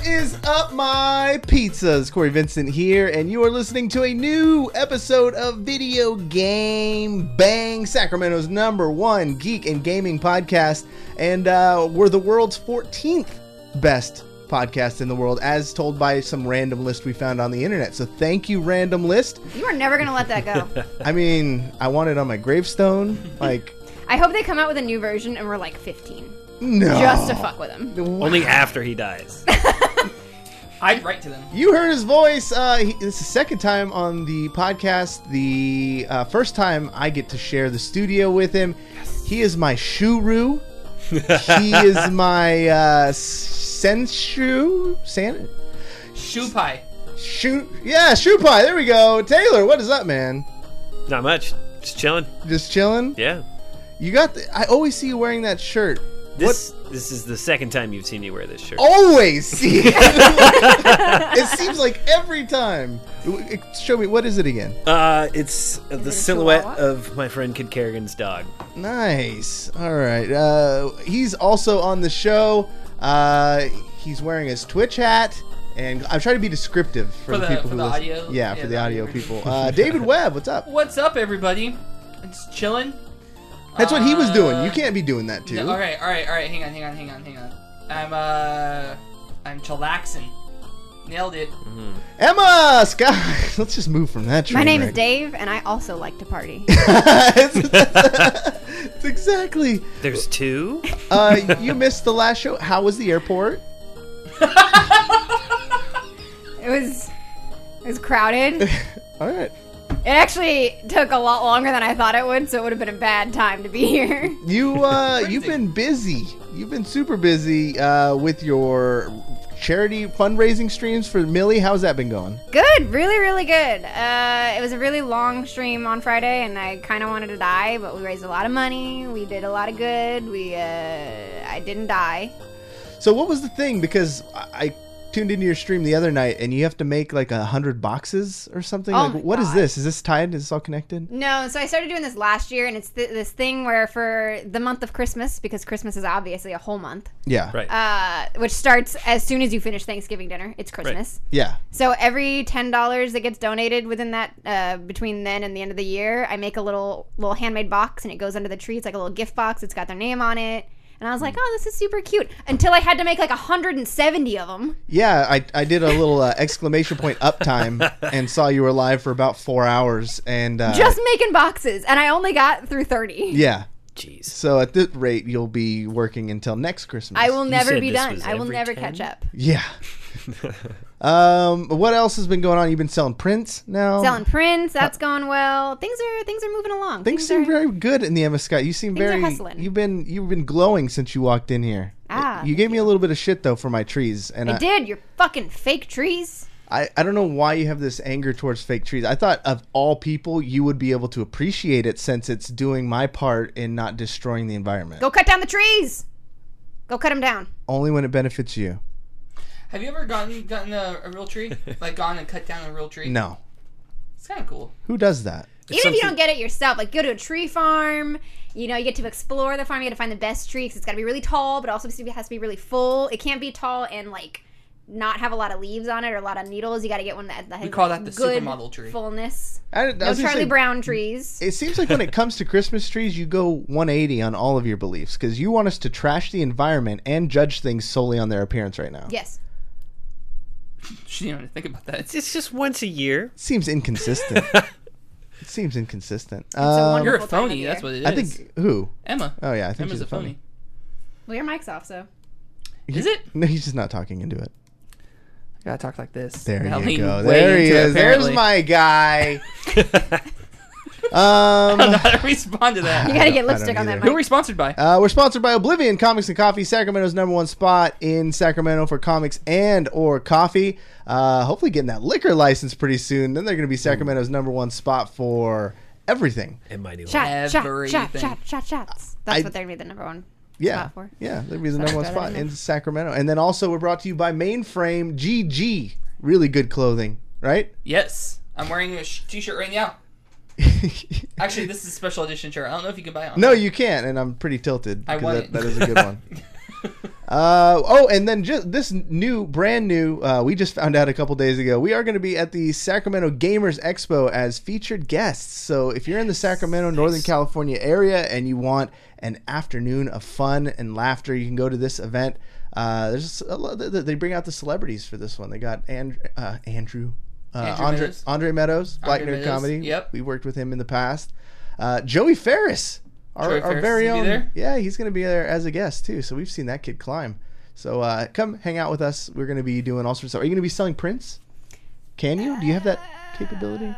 What is up, my pizzas? Corey Vincent here, and you are listening to a new episode of Video Game Bang, Sacramento's #1 geek and gaming podcast, and we're the world's 14th best podcast in the world, as told by some random list we found on the internet. So thank you, random list. You are never gonna let that go. I mean, I want it on my gravestone. Like, I hope they come out with a new version and we're like 15. no. Just to fuck with him. Only after he dies. I'd write to them. You heard his voice. This is the second time on the podcast. The first time I get to share the studio with him. Yes. He is my shuru. He is my shoe pie. Shoe pie. There we go. Taylor, what is up, man? Not much. Just chilling. Just chilling? Yeah. You got I always see you wearing that shirt. This is the second time you've seen me wear this shirt. Always see it seems like every time. Show me, what is it again? It's the it silhouette Chihuahua? of my friend Kid Kerrigan's dog. Nice. All right. He's also on the show. He's wearing his Twitch hat, and I'm trying to be descriptive for the people who the listen. audio. Yeah, for the audio people. David Webb, what's up? What's up, everybody? It's chilling. That's what he was doing. You can't be doing that too. No, all right. Hang on. I'm chillaxing. Nailed it. Mm-hmm. Emma Scott. Let's just move from that. My name is wreck. Dave, and I also like to party. It's exactly. There's two? You missed the last show. How was the airport? It was crowded. All right. It actually took a lot longer than I thought it would, so it would have been a bad time to be here. You've been busy. You've been super busy with your charity fundraising streams for Millie. How's that been going? Good, really, really good. It was a really long stream on Friday, and I kind of wanted to die, but we raised a lot of money. We did a lot of good. I didn't die. So what was the thing? Because I tuned into your stream the other night, and you have to make like 100 boxes or something. Oh Like, my what is God. this? Is this tied? Is this all connected? No, so I started doing this last year, and it's this thing where for the month of Christmas, because Christmas is obviously a whole month, Yeah. Right. which starts as soon as you finish Thanksgiving dinner. It's Christmas. Yeah. So every $10 that gets donated within that, between then and the end of the year, I make a little handmade box, and it goes under the tree. It's like a little gift box. It's got their name on it. And I was like, oh, this is super cute. Until I had to make like 170 of them. Yeah, I did a little exclamation point uptime and saw you were live for about 4 hours. And Just making boxes. And I only got through 30. yeah. Jeez. So at this rate, you'll be working until next Christmas. I will never said be this done. was I will every never 10? catch up. Yeah. What else has been going on? You've been selling prints now? Selling prints, that's going well. Things are moving along. Things seem are, very good in the Emma Scott. You seem Things are very hustling. you've been glowing since you walked in here. You gave me a little bit of shit though for my trees, and I did. Your fucking fake trees. I don't know why you have this anger towards fake trees. I thought of all people you would be able to appreciate it since it's doing my part in not destroying the environment. Go cut down the trees. Go cut them down. Only when it benefits you. Have you ever gotten a real tree? Like gone and cut down a real tree? No. It's kind of cool. Who does that? Even if you don't get it yourself, like go to a tree farm. You know, you get to explore the farm. You get to find the best tree because it's got to be really tall, but also it has to be really full. It can't be tall and like not have a lot of leaves on it or a lot of needles. You got to get one that has call that the good supermodel tree. fullness. I No was gonna Charlie say, Brown trees. It seems like when it comes to Christmas trees, you go 180 on all of your beliefs because you want us to trash the environment and judge things solely on their appearance right now. Yes. She didn't even think about that. It's just once a year. It seems inconsistent. It seems inconsistent. a wonderful You're a time of phony. year. That's what it is. I think who? Emma. Oh yeah, I think Emma's she's a phony. Well, your mic's off, so. Is it? No, he's just not talking into it. I gotta talk like this. There I'll you lean go. way There he into it, is. There's apparently. my guy. I don't know how to respond to that. You got to get I lipstick don't on that either. Who are mic. we sponsored by? We're sponsored by Oblivion Comics and Coffee, Sacramento's #1 spot in Sacramento for comics and or coffee. Hopefully getting that liquor license pretty soon. Then they're going to be Sacramento's #1 spot for everything. In my new home. Shots. Everything. That's I- what they're going to be the #1 Yeah, spot for. yeah, that'd be the Sorry, #1 throw that spot in there. in Sacramento. And then also we're brought to you by Mainframe GG. Really good clothing, right? Yes. I'm wearing a t-shirt right now. Actually, this is a special edition shirt. I don't know if you can buy it. No, you can't, and I'm pretty tilted I because want it. that is a good one. And then just this brand new, we just found out a couple days ago, we are going to be at the Sacramento Gamers Expo as featured guests. So if you're in the Sacramento, Northern California area and you want an afternoon of fun and laughter, you can go to this event. They bring out the celebrities for this one. They got Andrew Meadows. Andre Meadows, Black Andre Nerd Meadows, Comedy. yep. We worked with him in the past. Joey Ferris. Our Ferris very is gonna own. be there? Yeah, he's going to be there as a guest too. So we've seen that kid climb. So come hang out with us. We're going to be doing all sorts of stuff. Are you going to be selling prints? Can you? Do you have that capability?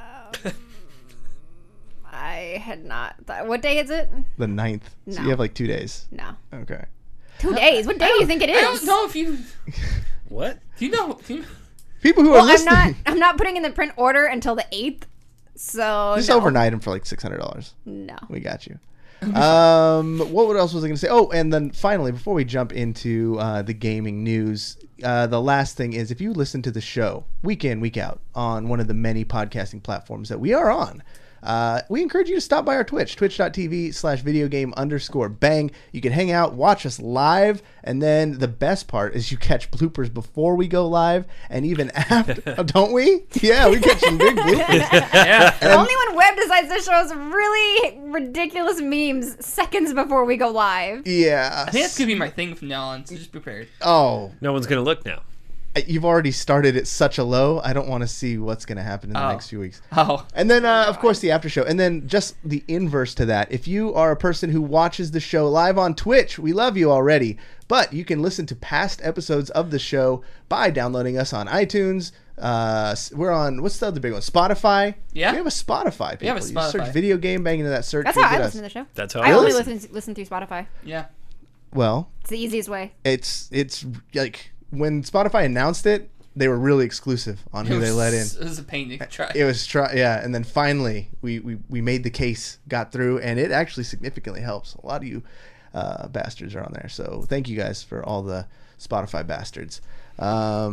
I had not. What day is it? The 9th. So No. you have like 2 days. No. Okay. 2 days. What day do you think it is? I don't know if you. What? Do you know? People who Well, are listening, I'm not putting in the print order until the 8th. So just no. overnight them for like $600. No. We got you. What else was I going to say? Oh, and then finally, before we jump into the gaming news, the last thing is if you listen to the show week in, week out on one of the many podcasting platforms that we are on, we encourage you to stop by our Twitch, twitch.tv/videogame_bang. You can hang out, watch us live, and then the best part is you catch bloopers before we go live and even after. Don't we? Yeah, we catch some big bloopers. Yeah. Only when Web decides to show us really ridiculous memes seconds before we go live. Yeah. I think that's gonna be my thing from now on. So just prepared. Oh, No one's gonna look now. you've already started at such a low. I don't want to see what's going to happen in the next few weeks. Oh. And then, of course, the after show. And then just the inverse to that. If you are a person who watches the show live on Twitch, we love you already. But you can listen to past episodes of the show by downloading us on iTunes. We're on, what's the other big one? Spotify. Yeah. We have a Spotify. People. We have a You Spotify. search video game, bang into that search. That's you'll how I get listen to us. the show. That's how I I only listen. listen through Spotify. Yeah. Well, It's the easiest way. it's like when Spotify announced it, they were really exclusive on who they let in. It was a pain to try. It was and then finally we made the case, got through, and it actually significantly helps. A lot of you bastards are on there, so thank you guys for all the Spotify bastards. Is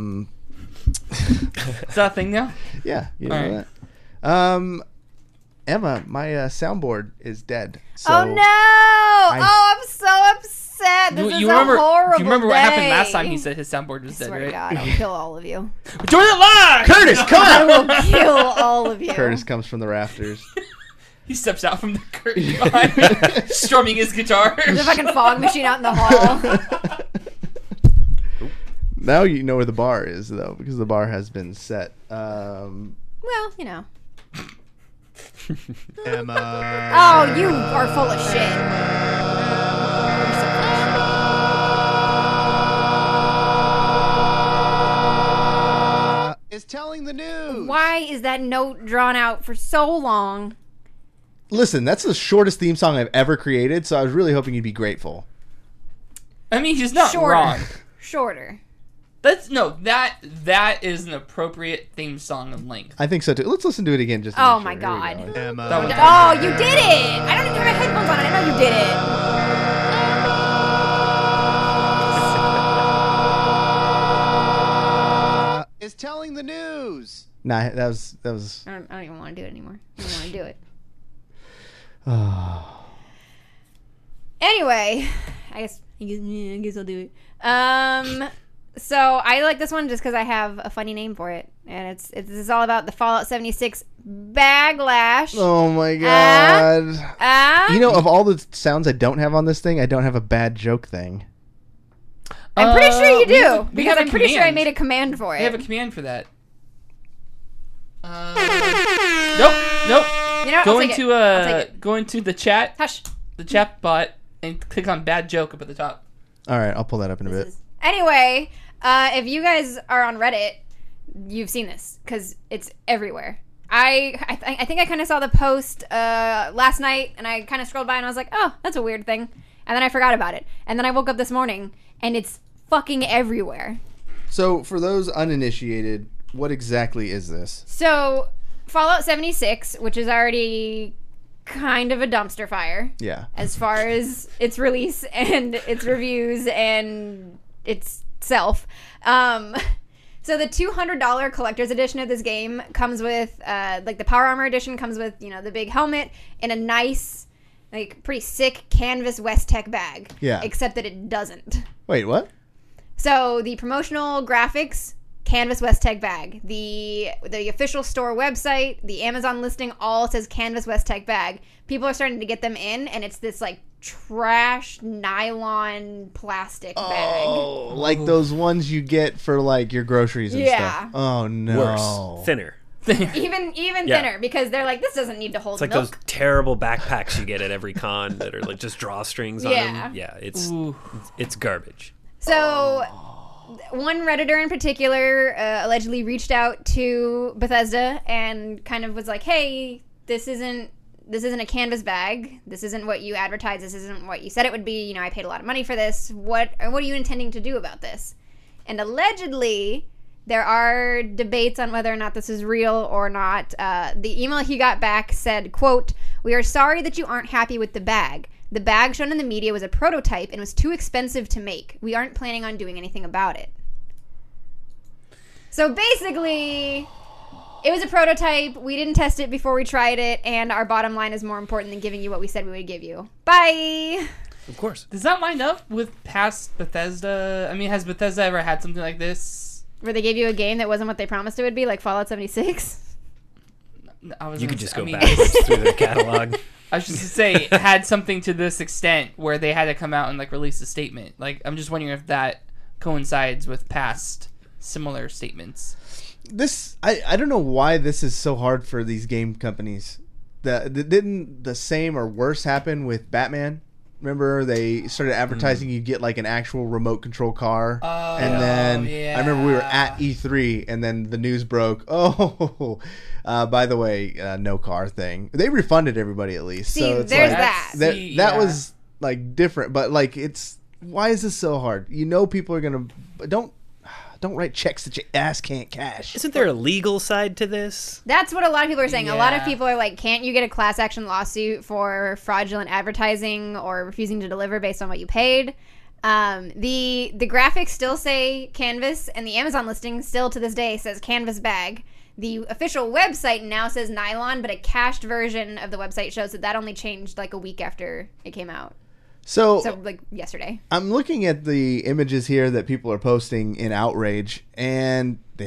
that a thing now? Yeah, you know All right. that. Emma, my soundboard is dead. So Oh no! I'm so upset. This is a horrible Do you remember what happened day. last time he said his soundboard was I dead, swear to right? God, I'll kill all of you. Join it live! Curtis, come I on! will kill all of you. Curtis comes from the rafters. He steps out from the curtain behind me, strumming his guitar. There's a fucking fog machine out in the hall. Now you know where the bar is, though, because the bar has been set. Well, you know. Emma. Oh, you are full of shit. You're so full of Is telling the news. shit. Why is that note drawn out for so long? Listen, that's the shortest theme song I've ever created, so I was really hoping you'd be grateful. I mean, he's not Shorter. wrong. Shorter. That is an appropriate theme song in length. I think so too. Let's listen to it again. Just to Oh make my sure. Here we God. go. Emma. That was- Oh, you did it! I don't even have my headphones on. I didn't know you did it. Is telling the news. Nah, that was. I don't even want to do it anymore. I don't want to do it. Oh. Anyway, I guess I'll do it. So I like this one just because I have a funny name for it, and it's all about the Fallout 76 Baglash. Oh my God. You know, of all the sounds I don't have on this thing, I don't have a bad joke thing. I'm pretty sure you do we because have a I'm pretty sure I command. made a command for I have a it. command for that. Nope. You know, what? Go I'll take into it. I'll take it. go into the chat bot, and click on bad joke up at the top. All right, I'll pull that up in a bit. Anyway, if you guys are on Reddit, you've seen this because it's everywhere. I think I kind of saw the post last night, and I kind of scrolled by, and I was like, oh, that's a weird thing. And then I forgot about it. And then I woke up this morning, and it's fucking everywhere. So, for those uninitiated, what exactly is this? So, Fallout 76, which is already kind of a dumpster fire Yeah. as far as its release and its reviews and itself. So the $200 collector's edition of this game comes with, like the Power Armor edition comes with, the big helmet and a nice like pretty sick canvas West Tech bag. Yeah. Except that it doesn't. Wait, what? So the promotional graphics, Canvas West Tech bag. The official store website, the Amazon listing, all says Canvas West Tech bag. People are starting to get them in, and it's this like trash nylon plastic bag. Oh, like those ones you get for like your groceries and Yeah. stuff. Oh no. Worse, thinner. Even Yeah. thinner, because they're like, this doesn't need to hold It's like milk. those terrible backpacks you get at every con that are like just drawstrings on Yeah. them. Yeah, Ooh. it's garbage. So, one Redditor in particular allegedly reached out to Bethesda and kind of was like, "Hey, this isn't a canvas bag. This isn't what you advertised. This isn't what you said it would be. You know, I paid a lot of money for this. What are you intending to do about this?" And allegedly, there are debates on whether or not this is real or not. The email he got back said, quote, "We are sorry that you aren't happy with the bag. The bag shown in the media was a prototype and was too expensive to make. We aren't planning on doing anything about it." So basically, it was a prototype. We didn't test it before we tried it, and our bottom line is more important than giving you what we said we would give you. Bye! Of course. Does that line up with past Bethesda? I mean, has Bethesda ever had something like this? Where they gave you a game that wasn't what they promised it would be, like Fallout 76? You could just go backwards through their catalog. I was just to say, had something to this extent where they had to come out and like release a statement. Like, I'm just wondering if that coincides with past similar statements. This I don't know why this is so hard for these game companies. Didn't the same or worse happen with Batman? Remember they started advertising you get like an actual remote control car, and then yeah. I remember we were at E3, and then the news broke. Oh, by the way, no car thing. They refunded everybody at least. See, so it's there's like, that. That Yeah. was like different, but like it's why is this so hard? You know, people are gonna don't write checks that your ass can't cash. Isn't there a legal side to this? That's what a lot of people are saying. A lot of Yeah. people are like, can't you get a class action lawsuit for fraudulent advertising or refusing to deliver based on what you paid? The graphics still say Canvas, and the Amazon listing still to this day says Canvas bag. The official website now says nylon, but a cached version of the website shows that only changed like a week after it came out. So like yesterday. I'm looking at the images here that people are posting in outrage, and they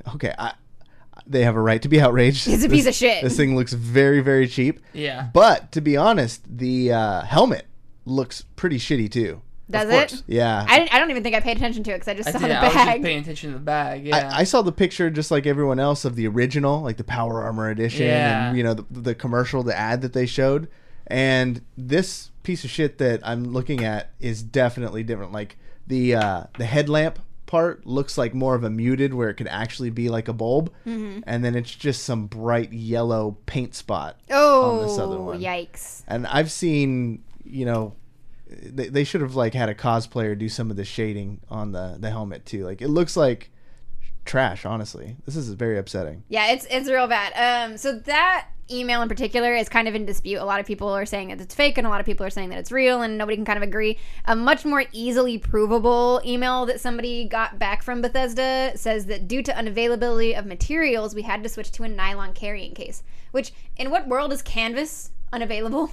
have a right to be outraged. It's a piece of shit. This thing looks very, very cheap. Yeah. But to be honest, the helmet looks pretty shitty too. Does Of it? course. Yeah. I don't even think I paid attention to it because I just saw the I was just bag. paying attention to the bag. Yeah. I saw the picture just like everyone else of the original, like the Power Armor edition, Yeah. and you know the commercial, the ad that they showed, and this piece of shit that I'm looking at is definitely different. Like the headlamp part looks like more of a muted, where it could actually be like a bulb, and then it's just some bright yellow paint spot on this other Oh, one. yikes. And I've seen, you know, they should have like had a cosplayer do some of the shading on the helmet too. Like it looks like trash, honestly. This is very upsetting. Yeah, it's real bad. So that email in particular is kind of in dispute. A lot of people are saying that it's fake, and a lot of people are saying that it's real, and nobody can kind of agree. A much more easily provable email that somebody got back from Bethesda says that due to unavailability of materials, we had to switch to a nylon carrying case. Which, in what world is Canvas unavailable?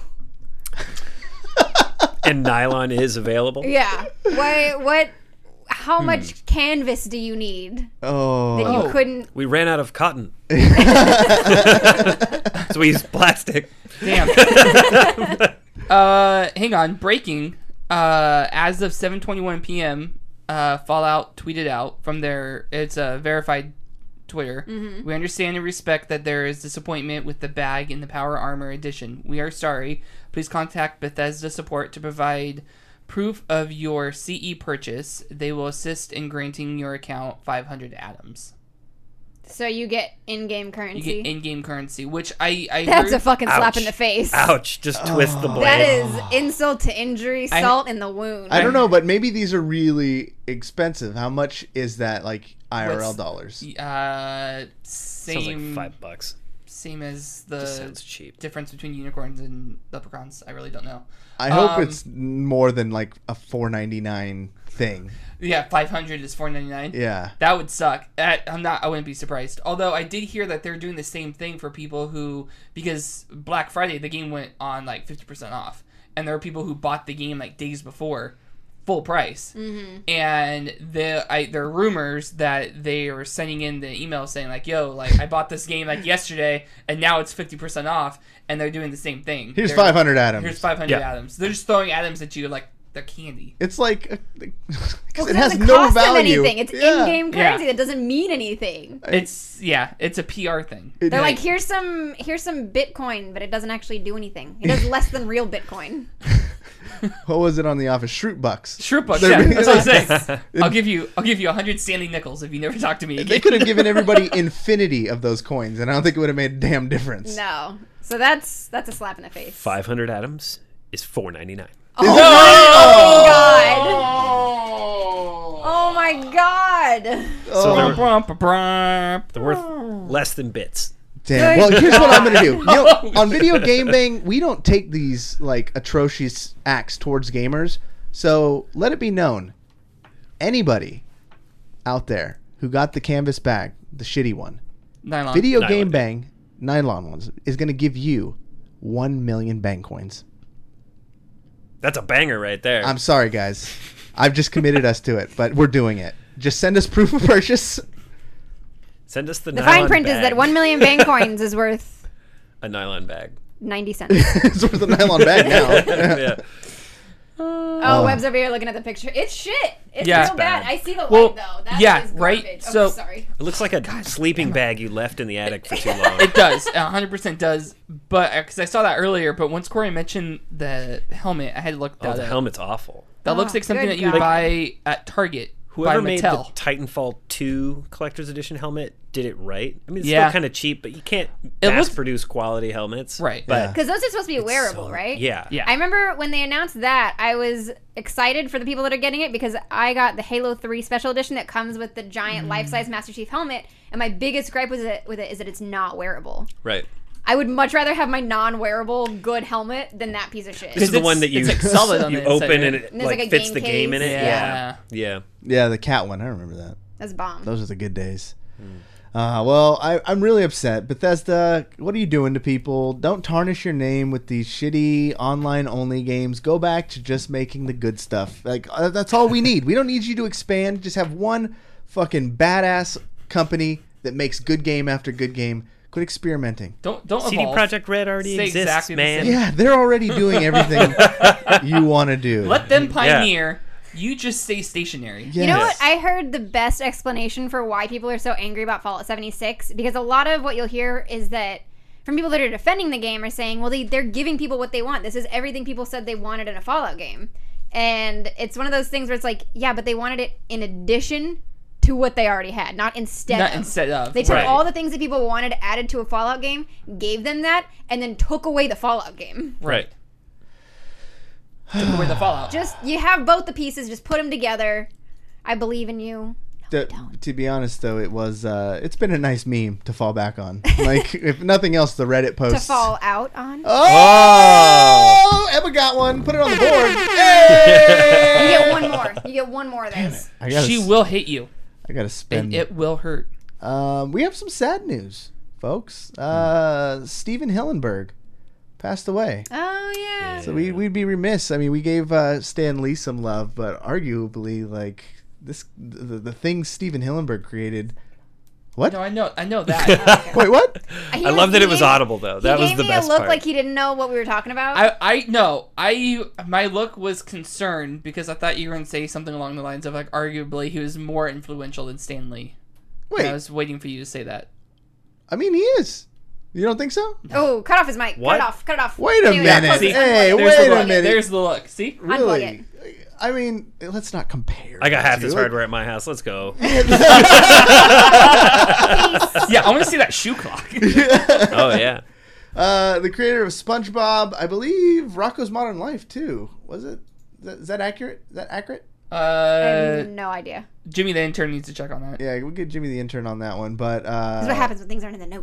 And nylon is available. Yeah. How much canvas do you need Oh, that you couldn't? We ran out of cotton. So we used plastic. Damn. Hang on. Breaking. As of 7:21 p.m., Fallout tweeted out from it's a verified Twitter. We understand and respect that there is disappointment with the bag in the Power Armor edition. We are sorry. Please contact Bethesda support to provide proof of your CE purchase. They will assist in granting your account 500 atoms. So you get in-game You currency. get in-game currency, which I That's heard, a fucking slap Ouch. in the face. Ouch! Just twist the blade. That is insult to injury, I- salt in the wound. I don't know, but maybe these are really expensive. How much is that, like IRL What's- dollars? Sounds like same $5. same as Just the sounds cheap. difference between unicorns and leprechauns. I really don't know. I hope it's more than like a $4.99 thing. Yeah, 500 is $4.99. Yeah. That would suck. I wouldn't be surprised. Although I did hear that they're doing the same thing for people who, because Black Friday the game went on like 50% off, and there are people who bought the game like days before, full price. Mm-hmm. And there are rumors that they are sending in the email saying like, "Yo, like I bought this game like yesterday, and now it's 50% off," and they're doing the same thing. Here's 500 atoms. Here's 500 atoms. They're just throwing atoms at you like they're candy. It's like Well, it has doesn't no cost them value. anything. It's Yeah. in-game currency that doesn't mean anything. It's a PR thing. They're like, here's some Bitcoin, but it doesn't actually do anything. It does less than real Bitcoin. What was it on the office? Shroot bucks. Shroot bucks, They're yeah. being That's what I'm like- saying. I'll give you 100 Stanley nickels if you never talk to me again. They could have given everybody infinity of those coins, and I don't think it would have made a damn difference. No. So that's a slap in the face. 500 atoms is $4.99. Oh my god. So Brr. they're worth less than bits. Damn. Well, here's what I'm gonna do. You know, on Video Game Bang, we don't take these like atrocious acts towards gamers. So let it be known, anybody out there who got the canvas bag, the shitty one, Nylon. Video Nylon Game bag. Bang, nylon ones, is gonna give you 1 million bang coins. That's a banger right there. I'm sorry, guys. I've just committed us to it, but we're doing it. Just send us proof of purchase. Send us the The nylon fine print is bag. that 1 million bang coins is worth A nylon bag. 90 cents. It's worth a nylon bag now. Yeah. Oh, Webb's over here looking at the picture. It's shit. It's Yeah. real bad. Bad. I see the light Well, though. That yeah, is right? garbage. So- Oh, sorry. It looks like a sleeping bag you left in the attic for too long. It does. 100% does. But because I saw that earlier, but once Corey mentioned the helmet, I had to look that Oh, the up. helmet's awful. That looks Oh, like something good that you would God. buy at Target. Whoever by made the Mattel. Titanfall 2 Collector's Edition helmet did it right. I mean, it's Yeah. still kind of cheap, but you can't It mass looks- produce quality helmets. Right. But Because those are supposed to be wearable, so- right? Yeah. Yeah. I remember when they announced that, I was excited for the people that are getting it because I got the Halo 3 Special Edition that comes with the giant life-size Master Chief helmet, and my biggest gripe with it is that it's not wearable. Right. I would much rather have my non-wearable good helmet than that piece of shit. This is the it's- one that you it's like solid on you the inside, open right? and it And there's like like a fits game the game in it. case. Yeah. Yeah. Yeah, the cat one. I remember that. That's bomb. Those are the good days. Well, I'm really upset. Bethesda, what are you doing to people? Don't tarnish your name with these shitty online-only games. Go back to just making the good stuff. Like that's all we need. We don't need you to expand. Just have one fucking badass company that makes good game after good game. Quit experimenting. Don't CD evolve. Projekt Red already Stay exists, exactly the man. same. Yeah, they're already doing everything you want to do. Let them pioneer. You just stay stationary. Yes. You know what? I heard the best explanation for why people are so angry about Fallout 76 because a lot of what you'll hear is that from people that are defending the game are saying, well, they're giving people what they want. This is everything people said they wanted in a Fallout game. And it's one of those things where it's like, yeah, but they wanted it in addition to what they already had, not instead Not of. instead of. They took Right. all the things that people wanted added to a Fallout game, gave them that, and then took away the Fallout game. Right. Took away the Fallout. Just, you have both the pieces, just put them together. I believe in you. To be honest, though, it was it's been a nice meme to fall back on. Like, if nothing else, the Reddit To posts. fall out on. Oh! Emma got one. Put it on the board. Hey! You get one more. You get one more of those. I gotta, She will hit you, I gotta and spend. it will hurt. We have some sad news, folks. Steven Hillenberg passed away. Oh yeah. So we'd be remiss. I mean, we gave Stan Lee some love, but arguably, like the things Steven Hillenberg created. What? No, I know that. Wait, what? I love that it was audible though. That was the He best gave me a look part. like he didn't know what we were talking about. My look was concerned because I thought you were going to say something along the lines of like arguably he was more influential than Stan Lee. And I Wait, was waiting for you to say that. I mean, he is. You don't think so? Oh, cut off his mic. What? Cut it off. Cut it off. Wait a Anyway, minute. unplug it, See, Hey, unplug it. there's wait the a look. minute. There's the look. See? Unplug Really? I mean, let's not compare. I got half the this two. hardware at my house. Let's go. Yeah, I want to see that shoe clock. Oh yeah. The creator of SpongeBob, I believe Rocco's Modern Life too. Was it? Is that accurate? Is that accurate? I have no idea. Jimmy the intern needs to check on that. Yeah, we'll get Jimmy the intern on that one. But This is what happens when things aren't in the notes.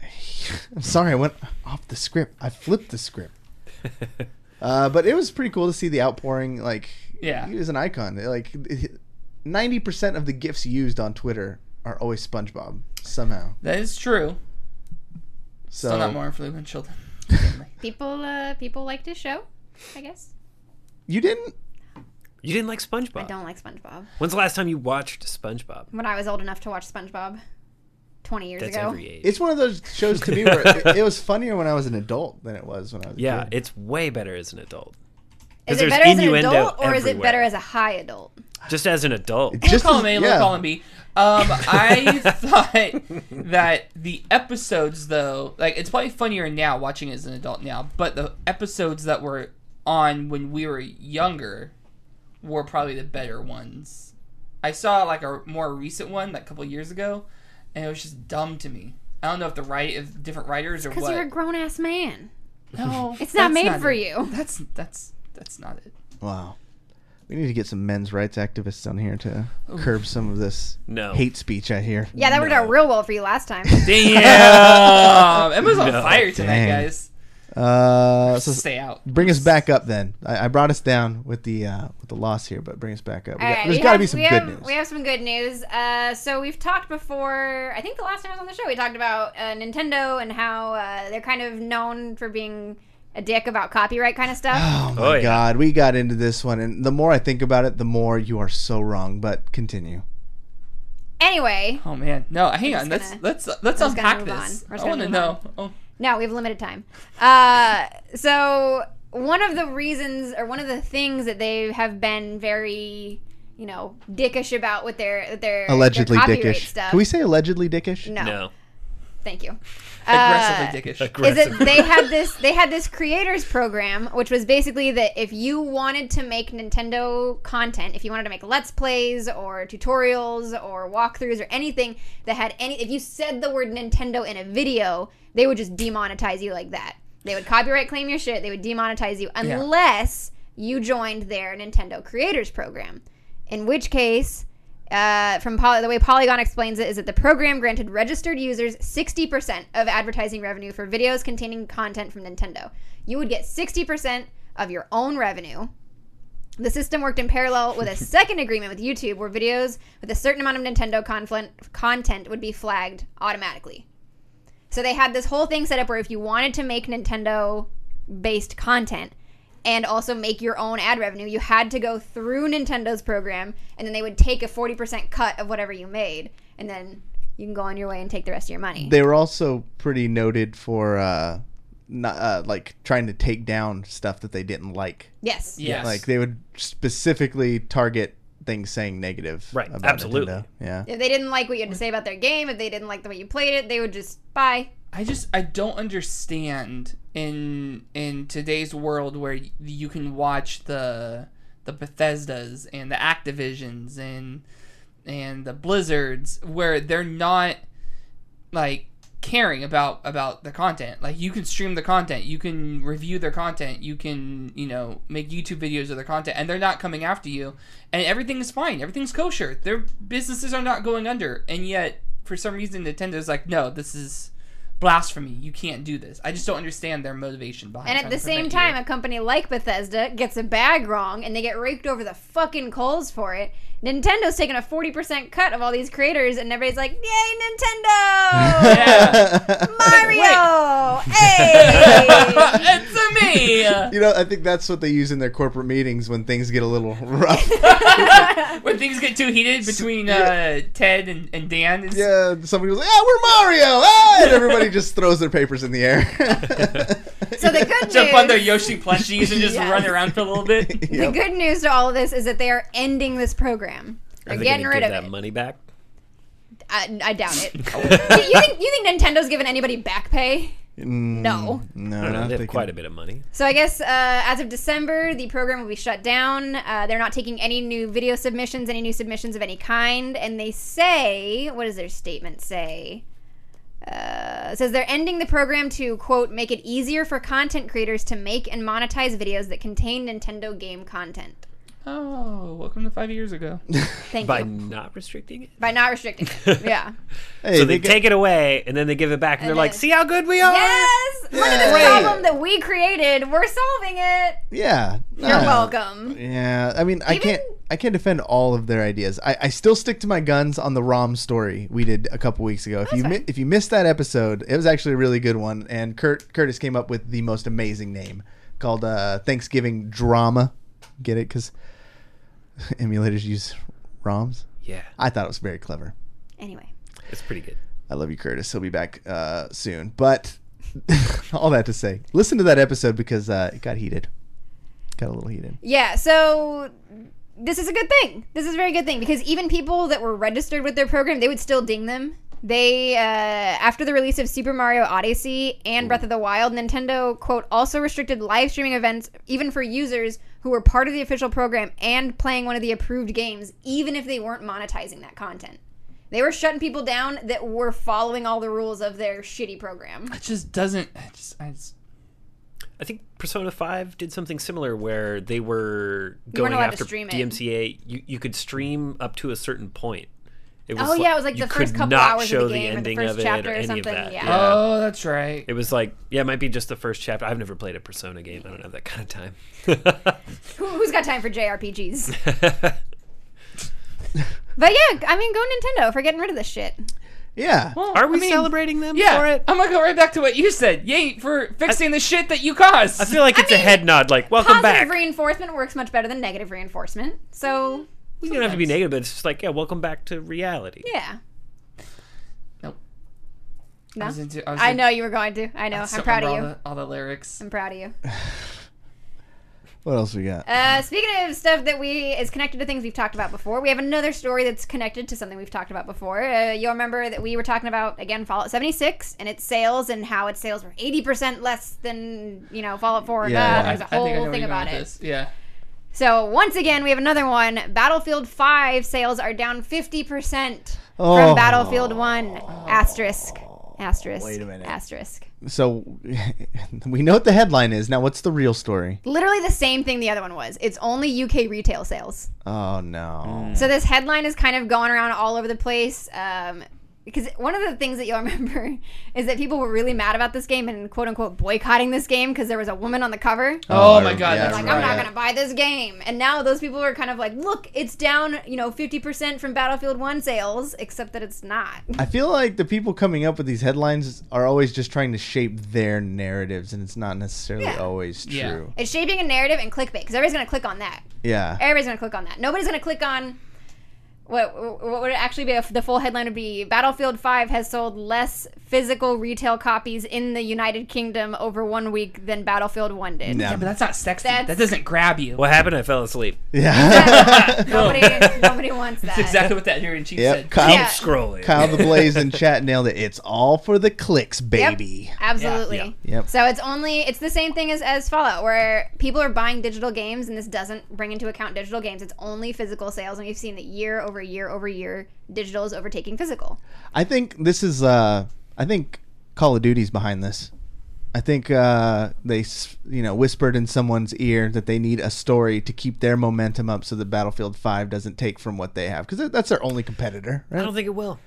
I'm sorry, I went off the script. I flipped the script. But it was pretty cool to see the outpouring. Like, Yeah. he was an icon. Like, 90% of the GIFs used on Twitter are always SpongeBob somehow. That is true. So Still not more influential than People liked his show, I guess. you didn't. You didn't like SpongeBob? I don't like SpongeBob. When's the last time you watched SpongeBob? When I was old enough to watch SpongeBob 20 years That's ago. every age. It's one of those shows to me where it was funnier when I was an adult than it was when I was a Yeah, kid. it's way better as an adult. Is 'Cause it there's better as an innuendo adult or is it better everywhere. as a high adult? Just as an adult. We'll Just call as- him A, yeah. we'll call him B. I thought that the episodes, though, like, it's probably funnier now watching it as an adult now, but the episodes that were on when we were younger were probably the better ones. I saw, like, a more recent one, like, a couple years ago, and it was just dumb to me. I don't know if different writers or Because what. you're a grown-ass man. No, It's not that's made for it. you. That's not it. Wow. We need to get some men's rights activists on here to curb some of this No. hate speech I hear. Yeah, that worked out real well for you last time. Damn! Emma's on No. fire tonight, Dang. guys. So Stay out. bring us back up then. I brought us down with the loss here, but bring us back up. All right, There's got to be some good news. We have some good news. So we've talked before, I think the last time I was on the show, we talked about Nintendo and how they're kind of known for being a dick about copyright kind of stuff. Oh my Oh, yeah. God, we got into this one, and the more I think about it, the more you are so wrong. But continue. Anyway, Oh man, no, hang We're on. just Let's gonna unpack move this. on. We're just I gonna want to move know. on. Oh, no, we have limited time. So one of the reasons, or one of the things that they have been very, dickish about with their Allegedly their copyright dickish. stuff. Can we say allegedly dickish? No, No. thank you. aggressively dickish. Is Aggressive. that they had this creators program, which was basically that if you wanted to make Nintendo content, if you wanted to make Let's Plays or tutorials or walkthroughs or anything that had if you said the word Nintendo in a video, they would just demonetize you like that. They would copyright claim your shit. They would demonetize you unless you joined their Nintendo creators program. In which case, the way Polygon explains it is that the program granted registered users 60% of advertising revenue for videos containing content from Nintendo. You would get 60% of your own revenue. The system worked in parallel with a second agreement with YouTube where videos with a certain amount of Nintendo content would be flagged automatically. So they had this whole thing set up where if you wanted to make Nintendo-based content and also make your own ad revenue, you had to go through Nintendo's program, and then they would take a 40% cut of whatever you made, and then you can go on your way and take the rest of your money. They were also pretty noted for not like trying to take down stuff that they didn't like. Yes. Yes. Like they would specifically target things saying negative. Right, About absolutely. Nintendo. Yeah. If they didn't like what you had to say about their game, if they didn't like the way you played it, they would just bye. I don't understand in today's world where you can watch the Bethesdas and the Activisions and the Blizzards where they're not like caring about the content. Like you can stream the content, you can review their content, you can make YouTube videos of their content, and they're not coming after you, and everything is fine, everything's kosher. Their businesses are not going under, and yet for some reason Nintendo's like, no, this is blasphemy. You can't do this. I just don't understand their motivation behind. And at trying the to same prevent time, you. a company like Bethesda gets a bag wrong and they get raked over the fucking coals for it. Nintendo's taking a 40% cut of all these creators, and everybody's like, "Yay, Nintendo! Yeah. Mario! Hey!" It's me. I think that's what they use in their corporate meetings when things get a little rough. When things get too heated between Ted and Dan. It's, Yeah, somebody was like, we're Mario! Ah! And everybody just throws their papers in the air. So the good jump on their news, Yoshi plushies and just Yes. run around for a little bit. the Yep. good news to all of this is that they are ending this program. They're Are they getting gonna rid give of that it. money back? I doubt it. you think Nintendo's giving anybody back pay? No. No, I don't know, not they have thinking. quite a bit of money. So I guess as of December, the program will be shut down. They're not taking any new video submissions, any new submissions of any kind. And they say, what does their statement say? It says they're ending the program to, quote, make it easier for content creators to make and monetize videos that contain Nintendo game content. Oh, welcome to 5 years ago. Thank By you. not restricting it. By not restricting it. Yeah. Hey, So they take it away and then they give it back and they're like, then- see how good we are? Yes! Look at this Yeah. problem that we created. We're solving it. Yeah. You're No. welcome. Yeah, I mean, I can't defend all of their ideas. I still stick to my guns on the ROM story we did a couple weeks ago. If you missed that episode, it was actually a really good one, and Curtis came up with the most amazing name called Thanksgiving Drama. Get it? Because emulators use ROMs. Yeah. I thought it was very clever. Anyway. It's pretty good. I love you, Curtis. He'll be back soon. But all that to say, listen to that episode because it got heated. Got a little heated. Yeah, so this is a good thing. This is a very good thing because even people that were registered with their program, they would still ding them. They, after the release of Super Mario Odyssey and Breath of the Wild, Nintendo, quote, also restricted live streaming events even for users who were part of the official program and playing one of the approved games, even if they weren't monetizing that content. They were shutting people down that were following all the rules of their shitty program. It just doesn't. I think Persona 5 did something similar where they were You going weren't allowed to after stream it. DMCA. You could stream up to a certain point. It Oh, yeah, it was like you the first could couple not hours of show the game or the ending first of it chapter or any of something, that. yeah. Oh, that's right. It was like, yeah, it might be just the first chapter. I've never played a Persona game. I don't have that kind of time. Who's got time for JRPGs? But yeah, I mean, go Nintendo for getting rid of this shit. Yeah. Well, Are we I mean, celebrating them Yeah, for it? I'm gonna go right back to what you said. Yay for fixing the shit that you caused. I feel like it's a head nod, like, welcome Positive back. reinforcement works much better than negative reinforcement. So, You don't have to be negative, but it's just like, yeah, welcome back to reality. yeah. Nope. No? was I know you were going to. I know. I I'm still proud of remember you. all the lyrics. I'm proud of you. What else we got? Speaking of stuff that is connected to things we've talked about before, we have another story that's connected to something we've talked about before. You'll remember that we were talking about, again, Fallout 76 and its sales and how its sales were 80% less than, Fallout 4. Yeah. There's a I think I know whole where thing you're going about with it. this. Yeah. So, once again, we have another one. Battlefield 5 sales are down 50% Oh. from Battlefield 1. Asterisk. Asterisk. Wait a minute. Asterisk. So we know what the headline is. Now, what's the real story? Literally the same thing the other one was. It's only UK retail sales. Oh, no. So this headline is kind of going around all over the place. Because one of the things that you'll remember is that people were really mad about this game and quote unquote boycotting this game because there was a woman on the cover. Oh my God, that's Like, right. I'm not going to buy this game. And now those people are kind of like, look, it's down, 50% from Battlefield 1 sales, except that it's not. I feel like the people coming up with these headlines are always just trying to shape their narratives, and it's not necessarily Yeah. always Yeah. true. It's shaping a narrative and clickbait because everybody's going to click on that. Yeah. Everybody's going to click on that. Nobody's going to click on... What would it actually be? The full headline would be Battlefield 5 has sold less physical retail copies in the United Kingdom over 1 week than Battlefield 1 did. No. Yeah, but that's not sexy. That's- That doesn't grab you. What happened? I fell asleep. Yeah. Nobody wants that. That's exactly what that here in chief Yep. said. Kyle, Yeah. Scrolling. Kyle the Blaze in chat nailed it. It's all for the clicks, baby. Absolutely. Yeah. Yep. So it's the same thing as Fallout, where people are buying digital games, and this doesn't bring into account digital games. It's only physical sales, and we've seen that year over year over year, digital is overtaking physical. I think this is. I think Call of Duty's behind this. I think they, whispered in someone's ear that they need a story to keep their momentum up, so that Battlefield 5 doesn't take from what they have, because that's their only competitor, right? I don't think it will.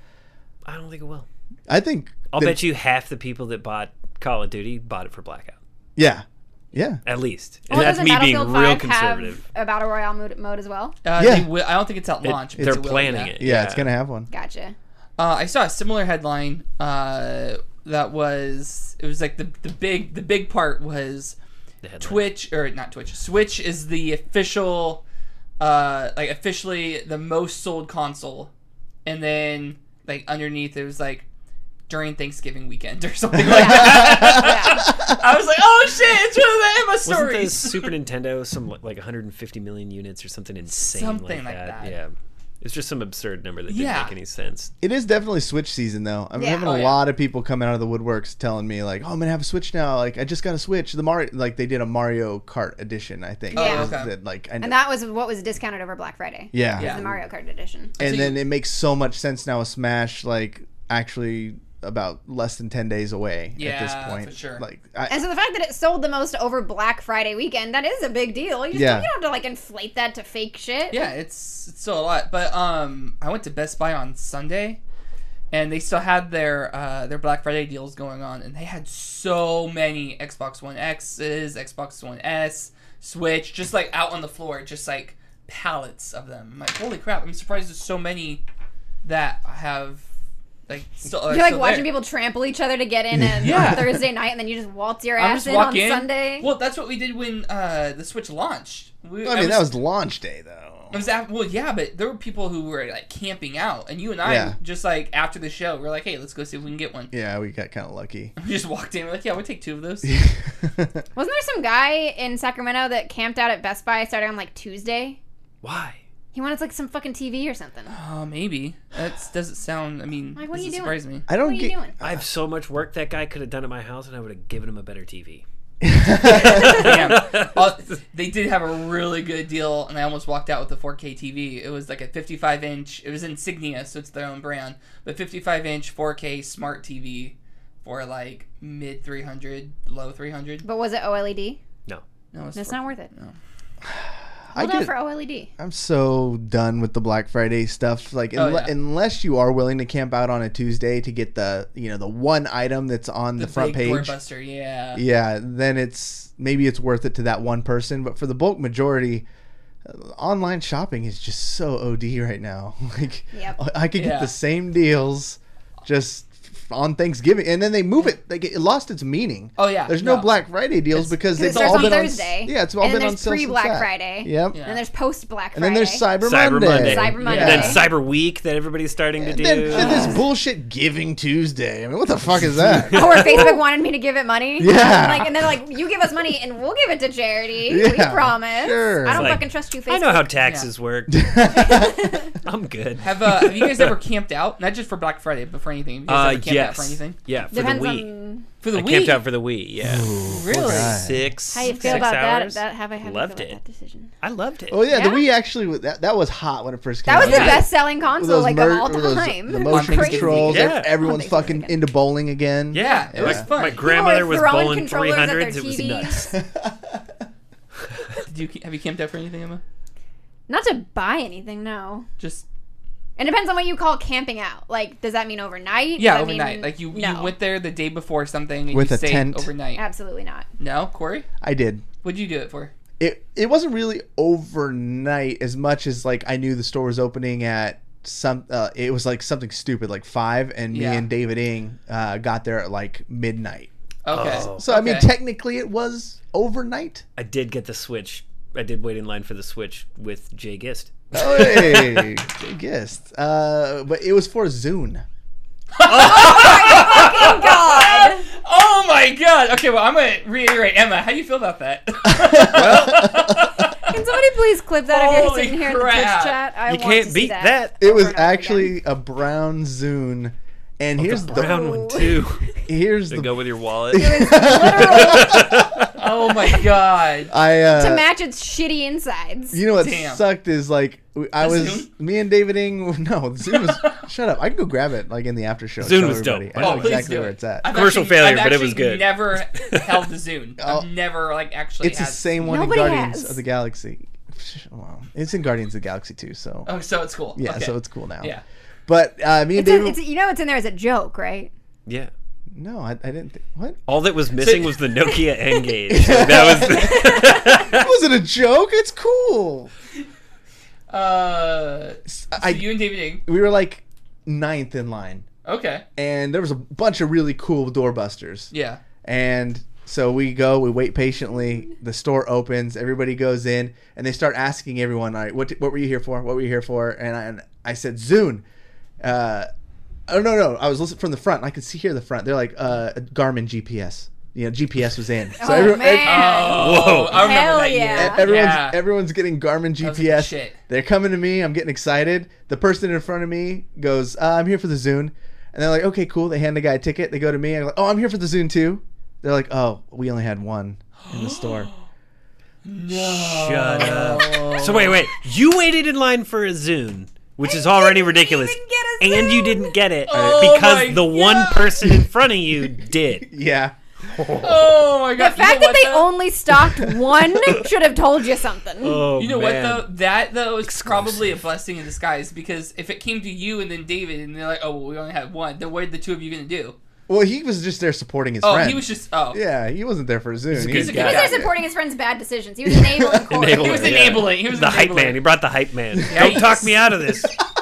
I think. I'll bet you half the people that bought Call of Duty bought it for Blackout. Yeah. Yeah. At least. And Well, that's doesn't me being Battlefield real 5 conservative. have a battle royale mode as well? Yeah. I don't think it's at launch. but They're it will, planning yeah. it. Yeah, it's gonna have one. Gotcha. I saw a similar headline that was like the big part was The headline. Twitch, or not Twitch. Switch is the official officially the most sold console, and then like underneath it was like during Thanksgiving weekend or something like that. I was like, oh shit, it's one of the Emma Wasn't the stories. Super Nintendo some like 150 million units or something insane Something like like that? that. Yeah. It's just some absurd number that Yeah. didn't make any sense. It is definitely Switch season, though. I'm Yeah. having Oh, a yeah. lot of people coming out of the woodworks telling me, like, "Oh, I'm gonna have a Switch now. Like, I just got a Switch." The Mario, like, they did a Mario Kart edition, I think. Yeah. Oh, okay. That, like, I know. And that was what was discounted over Black Friday. Yeah. Was Yeah. the Mario Kart edition. And So then it makes so much sense now with Smash, like, actually about less than 10 days away at this Yeah, point. for sure. Like, And so the fact that it sold the most over Black Friday weekend, that is a big deal. You don't have to like inflate that to fake shit. Yeah, it's still a lot. But I went to Best Buy on Sunday, and they still had their Black Friday deals going on, and they had so many Xbox One X's, Xbox One S, Switch, just like out on the floor, just like pallets of them. I'm like, holy crap! I'm surprised there's so many that have like still. You're like watching people trample each other to get in on Thursday night, and then you just waltz your ass in on Sunday. Well, that's what we did when the Switch launched. that was launch day though. It was but there were people who were like camping out, and you and I just like after the show, we're like, hey, let's go see if we can get one. Yeah, we got kind of lucky. We just walked in, we're like, yeah, we'll take 2 of those. Wasn't there some guy in Sacramento that camped out at Best Buy starting on like Tuesday? Why? He wanted like some fucking TV or something. Maybe. That doesn't sound. I mean, like, what are you doing? Surprise me. I don't What are you doing? I have so much work that guy could have done at my house, and I would have given him a better TV. Damn. They did have a really good deal, and I almost walked out with the 4K TV. It was like a 55-inch. It was Insignia, so it's their own brand, but 55-inch 4K smart TV for like mid 300, low 300. But was it OLED? No. No, It's not worth it. No. Hold on for OLED. I'm so done with the Black Friday stuff. Like, unless you are willing to camp out on a Tuesday to get the the one item that's on the front big page, doorbuster, yeah, then maybe it's worth it to that one person. But for the bulk majority, online shopping is just so OD right now. Like, I could get the same deals just on Thanksgiving, and then they move it. Like, it lost its meaning. Oh yeah, there's no Black Friday deals because it's all been Thursday. It's all been on sale. Pre Black Friday. Yep. And then there's post Black Friday. And then there's Cyber Monday. Cyber Monday. And then Cyber Week that everybody's starting to do. Then this bullshit Giving Tuesday. I mean, what the fuck is that? Where Facebook wanted me to give it money. Yeah. And they're like, you give us money and we'll give it to charity. Yeah, We promise. sure. I don't It's like, fucking trust you, Facebook. I know how taxes work. I'm good. Have you guys ever camped out? Not just for Black Friday, but for anything. Have you guys ever camped out for anything? Yeah, for Depends the Wii. on For the I Wii? camped out for the Wii, yeah. Really? how you feel 6 about hours. how you Loved feel it. about that decision. I loved it. Oh yeah, Yeah? the Wii actually that was hot when it first came That out. was the Yeah. best-selling console With of all time. the motion Crazy. controls. Yeah. Everyone's Oh, fucking thank into bowling again. Yeah, it was my, fun. my grandmother People was were throwing bowling controllers at their 300s. It was TVs. nuts. Have you camped out for anything, Emma? Not to buy anything, no. Just It depends on what you call camping out. Like, does that mean overnight? yeah, Does that overnight. mean- Like you No. went there the day before something and With you a stayed tent. overnight. Absolutely not. No, Corey, I did. what'd you do it for? It wasn't really overnight as much as like I knew the store was opening at it was like something stupid like 5, and me Yeah. and David Ing got there at like midnight. Okay, Oh. So I mean, Okay. technically it was overnight. I did get the Switch. I did wait in line for the Switch with Jay Gist. Oh, hey, Gist. But it was for Zune. Oh, God. Oh my god! Okay, well I'm gonna reiterate, Emma. How do you feel about that? Can somebody please clip that if you're Holy sitting here in the Twitch crap. chat? I You want can't to see beat that. that. It was Over and over actually a brown Zune, and here's The brown the one too. here's To the go with your wallet. Oh my god! to match its shitty insides. You know what Damn. sucked is like Zune? me and David Ing. No, Zune was. Shut up! I can go grab it like in the after show. Zune show was everybody. dope. I know Oh, please exactly do where it. it's at. I've Commercial actually- failure, I've but it was actually good. Never held the Zune. Oh. I've never like actually. It's the had... same one Nobody in Guardians has. of the Galaxy. Well, it's in Guardians of the Galaxy too. So Oh, so it's cool. yeah, Okay. so it's cool now. Yeah. But me and David. It's you know it's in there as a joke, right? Yeah. No, I didn't. What? All that was missing was the Nokia N-Gage. That was. That wasn't a joke. It's cool. So you and David Ing. We were like 9th in line, Okay. and there was a bunch of really cool doorbusters. Yeah. And so we wait patiently. The store opens. Everybody goes in, and they start asking everyone, "All right, what were you here for? What were you here for?" And I said, "Zune." Oh no! I was listening from the front. And I could see here the front. They're like Garmin GPS. You know, GPS was in. So Oh, man. Oh, I remember Hell that year. yeah. everyone's getting Garmin was the GPS. shit. They're coming to me. I'm getting excited. The person in front of me goes, "I'm here for the Zune," and they're like, "Okay, cool." They hand the guy a ticket. They go to me. I'm like, "Oh, I'm here for the Zune too." They're like, "Oh, we only had one in the store." Shut up. So wait. You waited in line for a Zune, which is already ridiculous. Didn't get a and you didn't get it Oh my because the one person in front of you did. Yeah. Oh my god! The fact that they only stocked one should have told you something. Oh, You know man. what though? That though is probably a blessing in disguise, because if it came to you and then David and they're like, "Oh, well, we only had one," then what are the two of you gonna do? Well, he was just there supporting his Oh, friend. he was just Yeah, he wasn't there for Zune. He's a He good was- guy. He was there supporting his friend's bad decisions. He was enabling Corey. Enabling. He was Yeah. enabling. He was the hype enabling. man. He brought the hype man. Yikes. Don't talk me out of this.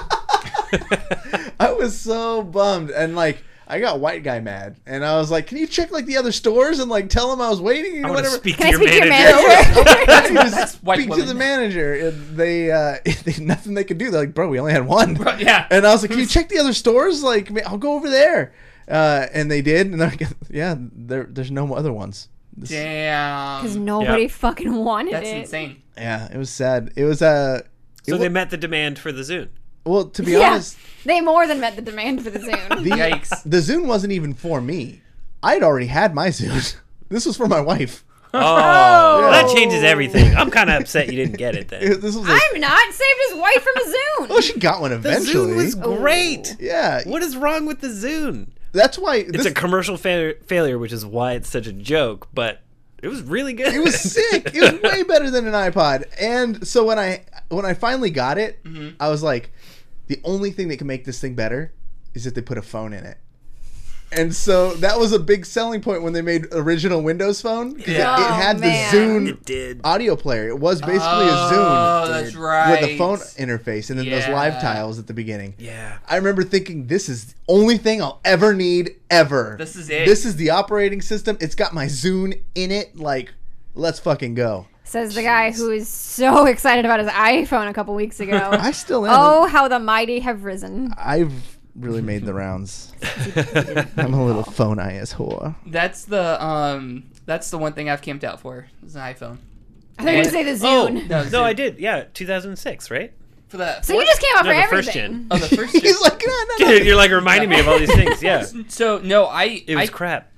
I was so bummed, and like I got white guy mad, and I was like, "Can you check like the other stores and like tell him I was waiting or I want to whatever?" speak Can to I your speak to your manager. manager? That's white Speak to women. the manager. And they nothing they could do. They're like, "Bro, we only had one." Yeah. And I was like, "Can you check the other stores? Like, I'll go over there." And they did, and they're like, "Yeah, there's no other ones." Because Damn. nobody Yeah. fucking wanted That's it. insane. Yeah, it was sad. It was So they met the demand for the Zune. well, to be Yeah, honest, they more than met the demand for the Zune. Yikes. the Zune wasn't even for me. I'd already had my Zune. This was for my wife. Oh, well, that changes everything. I'm kind of upset you didn't get it then. This was like, I'm not saved his wife from a Zune. well, she got one The eventually. Zune was great. Yeah, What is wrong with the Zune? that's why It's a commercial failure, which is why it's such a joke, but it was really good. it was sick. It was way better than an iPod. And so when I finally got it, I was like, the only thing that can make this thing better is if they put a phone in it. And so that was a big selling point when they made original Windows Phone. 'Cause Yeah. it had Oh, the man. Zune It did. audio player. It was basically a Oh, Zune that's right. with a phone interface and then those live Yeah. tiles at the beginning. Yeah. I remember thinking, this is the only thing I'll ever need ever. This is it. This is the operating system. It's got my Zune in it. Like, let's fucking go. Says the guy who is so excited about his iPhone a couple weeks ago. I still am. Oh, how the mighty have risen. I've really made the rounds. I'm a little phone IS whore. That's the one thing I've camped out for. Is an iPhone. I thought you were going to say the Oh, Zune. No, no, I did. Yeah, 2006, right? For that. So you just came out No, for the first everything. gen. Oh, the first. He's like, no. You're like reminding me of all these things. Yeah. So no, I It was crap.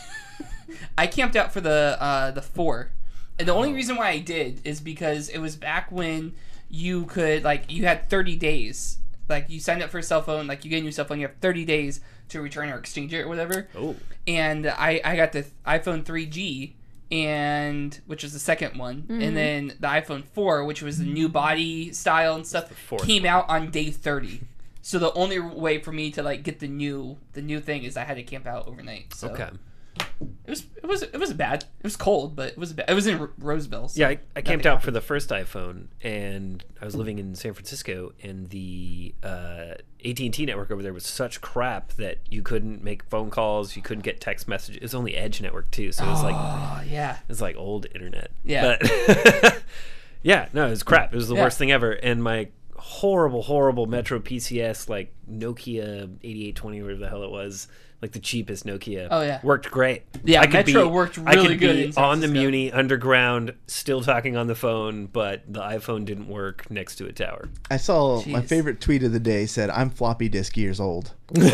I camped out for the 4, and the only reason why I did is because it was back when you could you had 30 days. Like you signed up for a cell phone, like you get a new cell phone, you have 30 days to return or exchange it or whatever. Oh. And I got the iPhone 3G, and which was the second one, and then the iPhone 4, which was the new body style and stuff, fourth came out on day 30. So the only way for me to get the new thing is I had to camp out overnight. So Okay. it was bad. It was cold, but it was bad. It was in Roseville. So Yeah, I nothing camped out for happened. the first iPhone, and I was living in San Francisco, and the AT&T network over there was such crap that you couldn't make phone calls, you couldn't get text messages. It was only Edge network too, so it was Oh yeah. it's like old internet. Yeah. But yeah, no, it was crap. It was the Yeah. worst thing ever, and my horrible Metro PCS Nokia 8820 or whatever the hell it was. Like the cheapest Nokia. Oh, yeah. Worked great. Yeah, I could Metro worked I really could good be in San on the Francisco. Muni underground, still talking on the phone, but the iPhone didn't work next to a tower. I saw my Jeez. favorite tweet of the day said, "I'm floppy disk years old."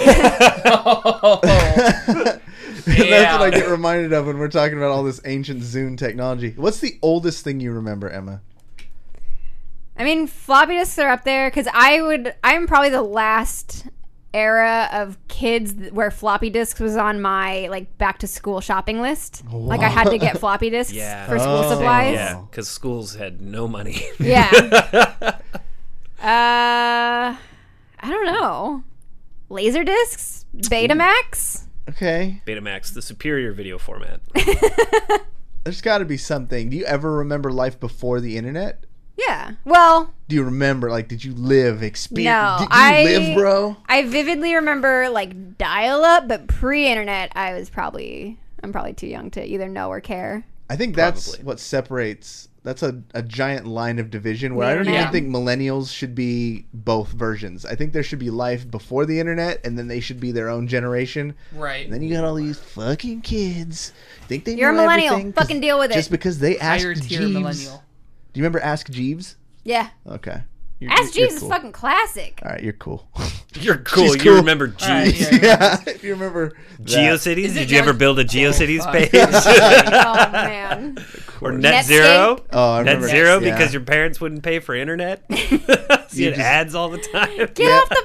Oh, That's what I get reminded of when we're talking about all this ancient Zune technology. What's the oldest thing you remember, Emma? I mean, floppy disks are up there because I'm probably the last era of kids where floppy disks was on my back to school shopping list. Like I had to get floppy disks Yeah. for school Oh. supplies. Yeah, because schools had no money. Yeah. I don't know. Laser discs, Betamax. Okay, Betamax, the superior video format. there's got to be something. Do you ever remember life before the internet? Yeah. Well, Do you remember? Did you live experience? No, did you live, bro? I vividly remember dial up, but pre-internet, I'm probably too young to either know or care. I think that's Probably. what separates. That's a giant line of division where I don't Yeah. even think millennials should be both versions. I think there should be life before the internet, and then they should be their own generation. right. And then you got all these fucking kids think they You're a know millennial. everything 'cause Fucking deal with it. Just because they asked Higher tier Jeeves. millennial. Do you remember Ask Jeeves? Yeah. Okay. Ask You're Jeeves is cool. fucking classic. All right, you're cool. You're cool. She's You cool. remember G- Alright, yeah. yeah, if you remember that. GeoCities? Is it Did you ever now- build a GeoCities fuck. page? Oh man. Or course. Net Netscape? Zero? Oh, I Net remember. Zero yeah. because your parents wouldn't pay for internet? You You had just- ads all the time. Get off the phone.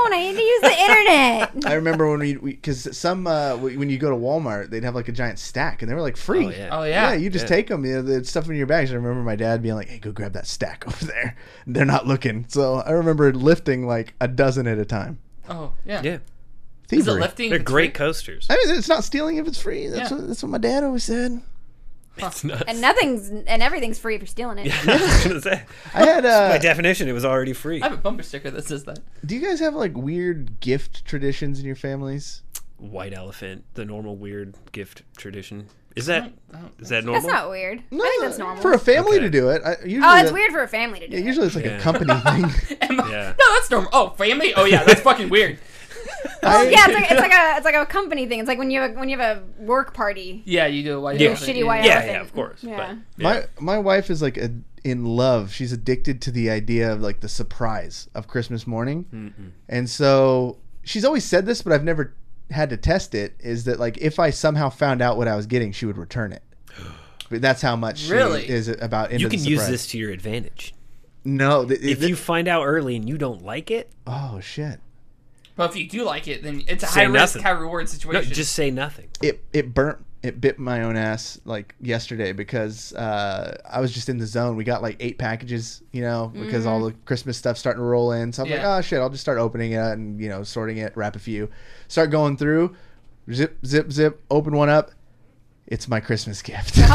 phone. I need to use the internet. I remember when we because some when you go to Walmart, they'd have like a giant stack, and they were like free. Oh, yeah. Oh yeah. Yeah, you just take them. You know, the stuff in your bags. I remember my dad being like, "Hey, go grab that stack over there." They're not looking. So I remember lifting like a dozen at a time. Oh yeah. Yeah. Is it Thievery. lifting? They're the great tree? coasters. I mean, it's not stealing if it's free. That's Yeah. what my dad always said. It's nuts. And everything's free if you're stealing it. I was gonna say. I had By definition, it was already free. I have a bumper sticker that says that. Do you guys have like weird gift traditions in your families? White elephant, the normal weird gift tradition. Is that That's normal? not weird. I think that's normal. For a family Okay. to do it. Usually Oh, it's weird for a family to do. Yeah, it. usually it's like a Yeah. company thing. Yeah. No, that's normal. Oh, family? Oh yeah, that's fucking weird. Oh yeah, it's like a company thing. It's like when you have a work party. Yeah, you do a white Yeah. elephant. Shitty white Yeah, elephant. yeah, of course. Yeah. But, My wife is like in love. She's addicted to the idea of like the surprise of Christmas morning. And so she's always said this, but I've never had to test it. Is that like if I somehow found out what I was getting, she would return it. But that's how much Really? she is about into you the can use surprise. this to your advantage. No, If you find out early and you don't like it, oh shit! But if you do like it, then it's a Say high risk, nothing. high reward no, situation. just say nothing. It bit my own ass like yesterday because I was just in the zone. We got like 8 packages, you know, because all the Christmas stuff's starting to roll in. So I'm like, Yeah. oh shit, I'll just start opening it and you know sorting it, wrap a few, start going through, zip zip zip, open one up. It's my Christmas gift. Oh.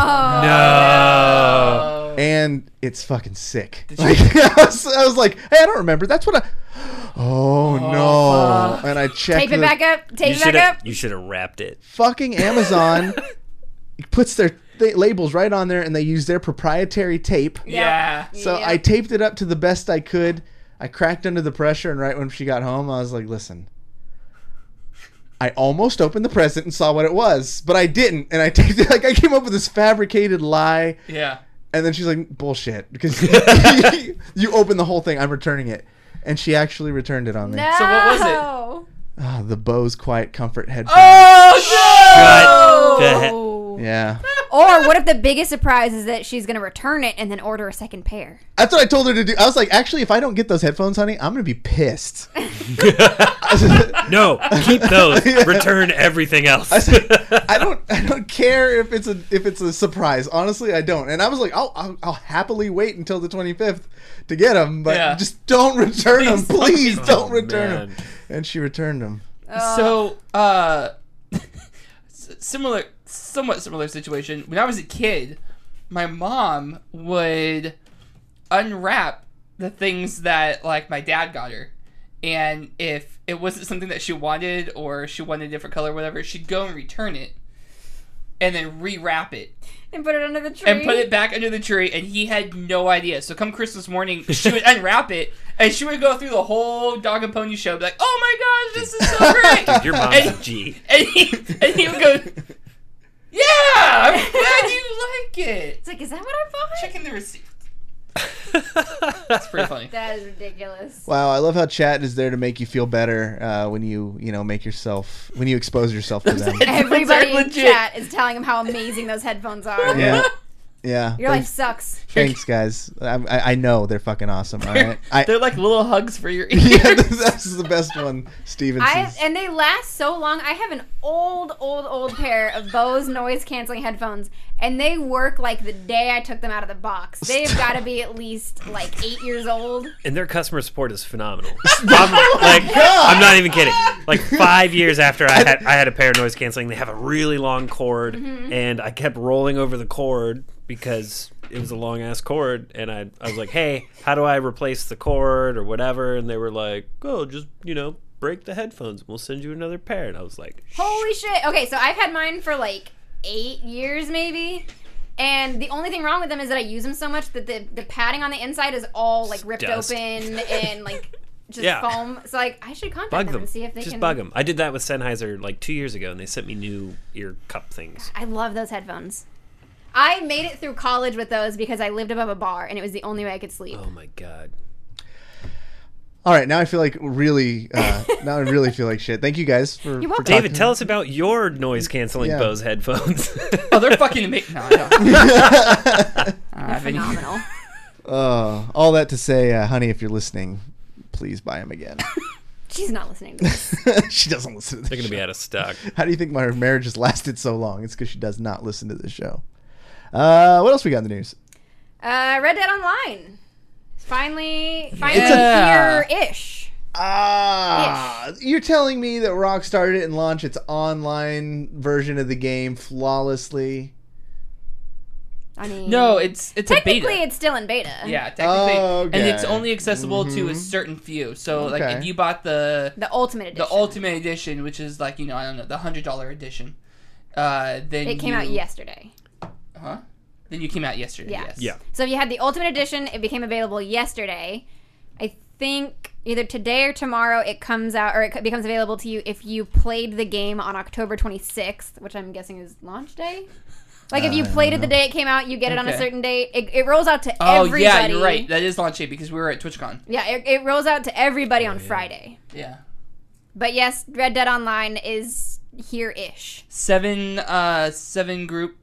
No. And it's fucking sick. Did you- Like, I was like, hey, I don't remember. That's what I. Oh no! And I checked. Tape it back up. You Tape it should back have. up. You should have wrapped it. Fucking Amazon puts their labels right on there, and they use their proprietary tape. Yeah. So Yep. I taped it up to the best I could. I cracked under the pressure, and right when she got home, I was like, listen. I almost opened the present and saw what it was, but I didn't, and I taped it. Like I came up with this fabricated lie. Yeah. And then she's like, bullshit, because you open the whole thing. I'm returning it. And she actually returned it on me. No. So what was it? Ah, the Bose Quiet Comfort headphones. Oh Shut the heck. Oh. Yeah. Or what if the biggest surprise is that she's going to return it and then order a second pair? That's what I told her to do. I was like, actually, if I don't get those headphones, honey, I'm going to be pissed. No, keep those. Return everything else. I don't care if it's a surprise. Honestly, I don't. And I was like, I'll happily wait until the 25th to get them, but Yeah. just don't return them. Please don't Oh, return man. them. And she returned them. So, somewhat similar situation. When I was a kid, my mom would unwrap the things that like my dad got her, and if it wasn't something that she wanted or she wanted a different color or whatever, she'd go and return it, and then rewrap it And put it under the tree. and put it back under the tree, and he had no idea. So come Christmas morning, she would unwrap it, and she would go through the whole Dog and Pony show, be like, "Oh my gosh, this is so great!" Dude, your mom's a G. And he would go, "Yeah, I'm glad you like it." It's like, is that what I bought? Checking the receipt. That's pretty funny. That is ridiculous. Wow, I love how chat is there to make you feel better when you expose yourself to them. Everybody in legit. chat is telling him how amazing those headphones are. Yeah, yeah. Your life Thanks, sucks. thanks, guys. I know they're fucking awesome. All right. They're like little hugs for your ears. Yeah, that's the best one, Stevenson's. And they last so long. I have an old pair of Bose noise canceling headphones, and they work like the day I took them out of the box. They've got to be at least like 8 years old. And their customer support is phenomenal. I'm not even kidding. Like 5 years after I had a pair of noise canceling, they have a really long cord, and I kept rolling over the cord because it was a long ass cord, and I was like, hey, how do I replace the cord or whatever? And they were like, oh, just break the headphones and we'll send you another pair. And I was like, Holy shit. Okay, so I've had mine for like 8 years maybe. And the only thing wrong with them is that I use them so much that the padding on the inside is all like ripped Dust. open and like just Yeah. foam. So like I should contact bug them them. and see if they Just can bug them. I did that with Sennheiser like 2 years ago, and they sent me new ear cup things. I love those headphones. I made it through college with those because I lived above a bar and it was the only way I could sleep. Oh my god. All right, now I feel like really. Now I really feel like shit. Thank you guys for You're welcome. David, tell us about your noise canceling Yeah. Bose headphones. Oh, they're fucking amazing. No, I don't. They're phenomenal. all that to say, honey, if you're listening, please buy them again. She's not listening to this. She doesn't listen to this They're going to show. be out of stock. How do you think my marriage has lasted so long? It's because she does not listen to this show. What else we got in the news? Red Dead Online. Finally Yeah. here-ish. You're telling me that Rockstar didn't launch its online version of the game flawlessly? I mean, No, it's a technically beta. it's still in beta. Yeah, technically, Okay. and it's only accessible to a certain few. So, like, Okay. if you bought the The Ultimate Edition. which is like, you know, I don't know, the $100 edition, then It came out yesterday. Huh? Then you came out yesterday. Yeah. Yes. Yeah. So if you had the Ultimate Edition, it became available yesterday. I think either today or tomorrow it comes out, or it becomes available to you if you played the game on October 26th, which I'm guessing is launch day. Like if you played it the day it came out, you get it on a Okay. certain date. It rolls out to Oh everybody. yeah, you're right. That is launch day because we were at TwitchCon. Yeah, it rolls out to everybody on Friday. Yeah. But yes, Red Dead Online is here-ish. Seven group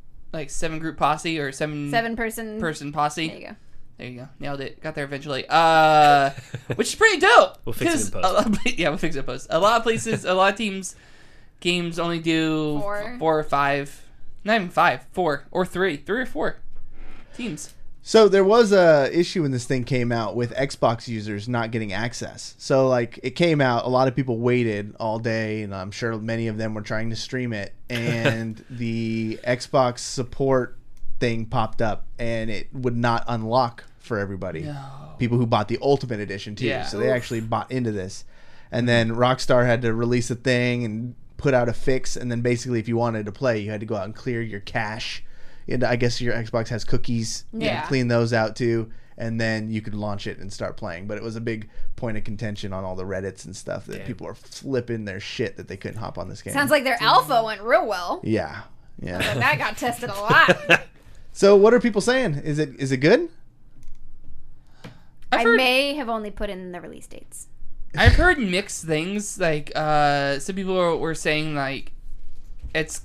posse or seven Person posse. There you go. There you go. Nailed it. Got there eventually. Which is pretty dope. We'll fix it in 'Cause yeah, we'll fix it in post. A lot of places, a lot of teams, games only do 4 or 5. Not even 5. 4 or 3. 3 or 4 teams. So there was a issue when this thing came out with Xbox users not getting access. So like it came out, a lot of people waited all day, and I'm sure many of them were trying to stream it, and the Xbox support thing popped up, and it would not unlock for everybody. No. People who bought the Ultimate Edition too. Yeah. So they actually bought into this, and then Rockstar had to release a thing and put out a fix, and then basically if you wanted to play, you had to go out and clear your cache. And I guess your Xbox has cookies. You Yeah. can clean those out too, and then you could launch it and start playing. But it was a big point of contention on all the Reddits and stuff that Damn. people were flipping their shit that they couldn't hop on this game. Sounds like their alpha went real well. Yeah. But that got tested a lot. So what are people saying? Is it good? I I've heard, may have only put in the release dates. I've heard mixed things. Like some people were saying like it's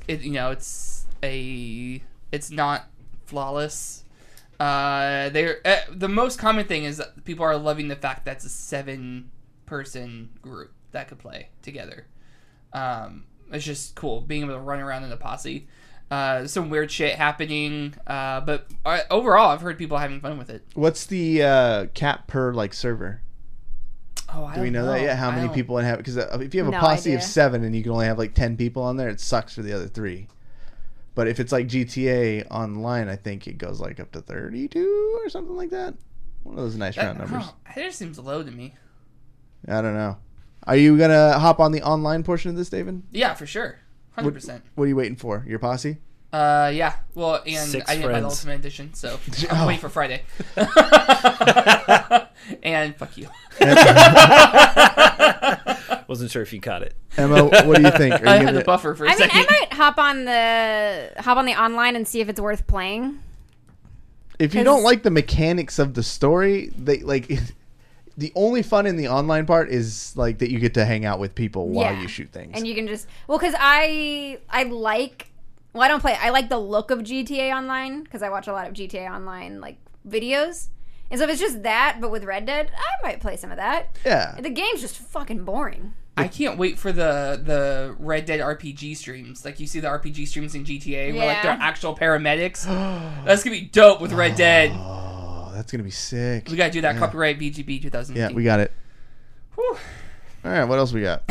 not flawless. The most common thing is that people are loving the fact that it's a 7-person group that could play together. It's just cool being able to run around in a posse. Some weird shit happening, but overall, I've heard people having fun with it. What's the cap per like server? Oh, I Do we don't know that yet? How I many don't- people have? Because if you have a No posse idea. of 7 and you can only have like 10 people on there, it sucks for the other 3. But if it's like GTA Online, I think it goes like up to 32 or something like that. One of those nice round numbers. That just seems low to me. I don't know. Are you gonna hop on the online portion of this, David? Yeah, for sure, 100%. What are you waiting for? Your posse? Yeah. Well, and 6 I didn't buy the friends. Ultimate Edition, so Oh. I'm waiting for Friday. And fuck you. Wasn't sure if you caught it. Emma, what do you think? Are I you had gonna, the buffer for a I mean, second. I might hop on the online and see if it's worth playing. if you don't like the mechanics of the story, they like the only fun in the online part is like that you get to hang out with people while Yeah. you shoot things. And you can just because I don't play it. I like the look of GTA Online because I watch a lot of GTA Online like videos. And so if it's just that, but with Red Dead, I might play some of that. yeah. The game's just fucking boring. I can't wait for the Red Dead RPG streams. Like you see the RPG streams in GTA where like they're Yeah. actual paramedics. That's gonna be dope with Red Dead. Oh, that's gonna be sick. We gotta do that copyright BGB 2015. Yeah, we got it. Whew. All right, what else we got?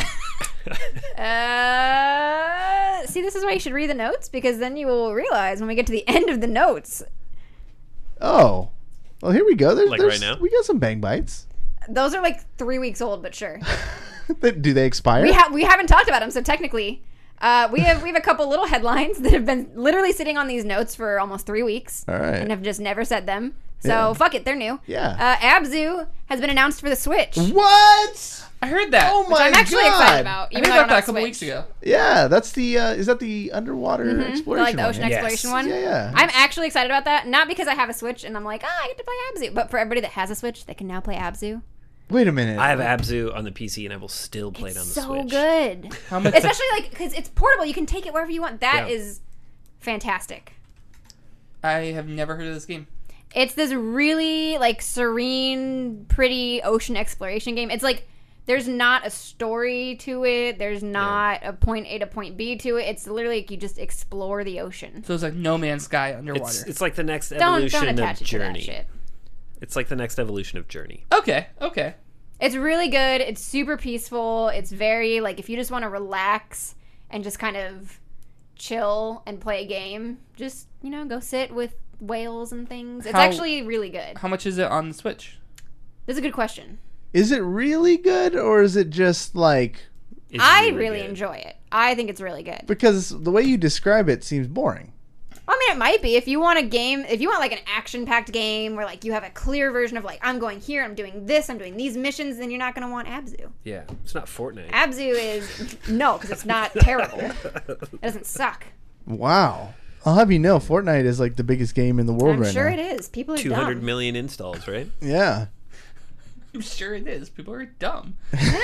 See, this is why you should read the notes because then you will realize when we get to the end of the notes, Oh, well, here we go. Like right now? we got some bang bites. those are like 3 weeks old, but sure. Do they expire? We haven't talked about them, so technically, we have a couple little headlines that have been literally sitting on these notes for almost 3 weeks, All right. and have just never said them. So Yeah. fuck it, they're new. Yeah. Abzu has been announced for the Switch, which What? I heard that. Oh my I'm actually God. excited about. I Even heard though I about don't that a have couple Switch. weeks ago. Yeah, that's the. Is that the underwater exploration? Like the ocean one? Yes. exploration one. Yeah, yeah. I'm actually excited about that. Not because I have a Switch and I'm like, I get to play Abzu, but for everybody that has a Switch, they can now play Abzu. Wait a minute. I have Abzu on the PC and I will still play it on the So Switch. good, How much? especially like because it's portable. You can take it wherever you want. That Yeah. is fantastic. I have never heard of this game. It's this really like serene, pretty ocean exploration game. It's like there's not a story to it. There's not a point A to point B to it. It's literally like you just explore the ocean. So it's like No Man's Sky underwater. It's like the next Don't evolution attach of it to that Journey. shit. It's like the next evolution of Journey. Okay. It's really good. It's super peaceful. It's very, like, if you just want to relax and just kind of chill and play a game, just, go sit with whales and things. It's actually really good. How much is it on the Switch? That's a good question. Is it really good, or is it just like... It's I really good. enjoy it. I think it's really good. Because the way you describe it seems boring. I mean, it might be. If you want a game, if you want like an action-packed game where like you have a clear version of like, I'm going here, I'm doing this, I'm doing these missions, then you're not going to want Abzu. Yeah, it's not Fortnite. Abzu is... No, because it's not terrible. It doesn't suck. Wow. I'll have you know, Fortnite is like the biggest game in the world I'm right sure now. it is. People are 200 dumb. million installs, right? Yeah. I'm sure it is. People are dumb.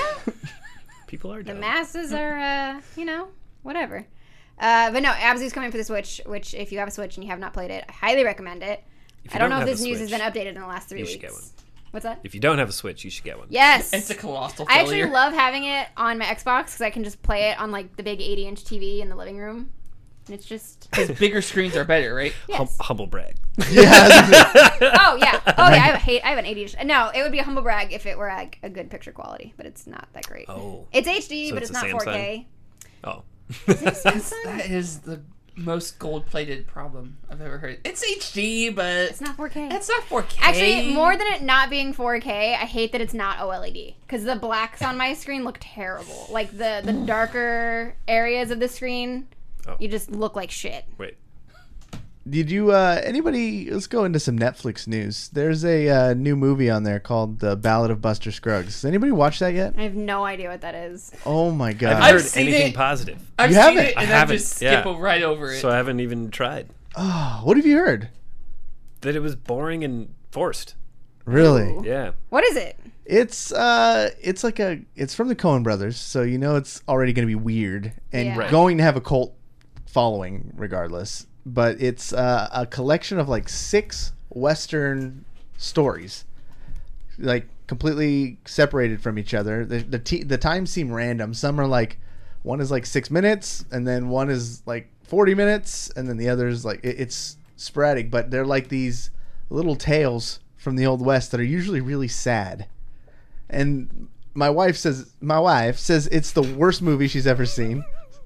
People are The dumb. masses are, whatever. But no, Abzu's coming for the Switch, which if you have a Switch and you have not played it, I highly recommend it. If you I don't know if have this a news has Switch, been updated in the last 3 you weeks. should get one. What's that? If you don't have a Switch, you should get one. Yes. It's a colossal I failure. actually love having it on my Xbox because I can just play it on like the big 80-inch TV in the living room. And it's just... Because bigger screens are better, right? Yes. Humble brag. Oh, yeah. Oh, yeah. I have an 80-inch... No, it would be a humble brag if it were like a good picture quality, but it's not that great. Oh. It's HD, So but it's it's a not Samsung? 4K. Oh. That is the most gold-plated problem I've ever heard. It's HD, but It's not 4K. it's not 4K. Actually, more than it not being 4K, I hate that it's not OLED. Because the blacks on my screen look terrible. Like, the darker areas of the screen, you just look like shit. Wait. Did you, anybody, let's go into some Netflix news. There's a new movie on there called The Ballad of Buster Scruggs. Has anybody watched that yet? I have no idea what that is. Oh my I've god. I've heard seen anything it. positive. I've You seen haven't? it, I and I haven't, just skip yeah. right over it. So I haven't even tried. Oh, what have you heard? That it was boring and forced. Really? Ooh. Yeah. What is it? It's like it's from the Coen brothers, so you know it's already going to be weird and Yeah. Right. going to have a cult following regardless. But it's a collection of like 6 Western stories, like completely separated from each other. The times seem random. Some are like, one is like 6 minutes, and then one is like 40 minutes, and then the other is like it's sporadic. But they're like these little tales from the Old West that are usually really sad. And my wife says it's the worst movie she's ever seen.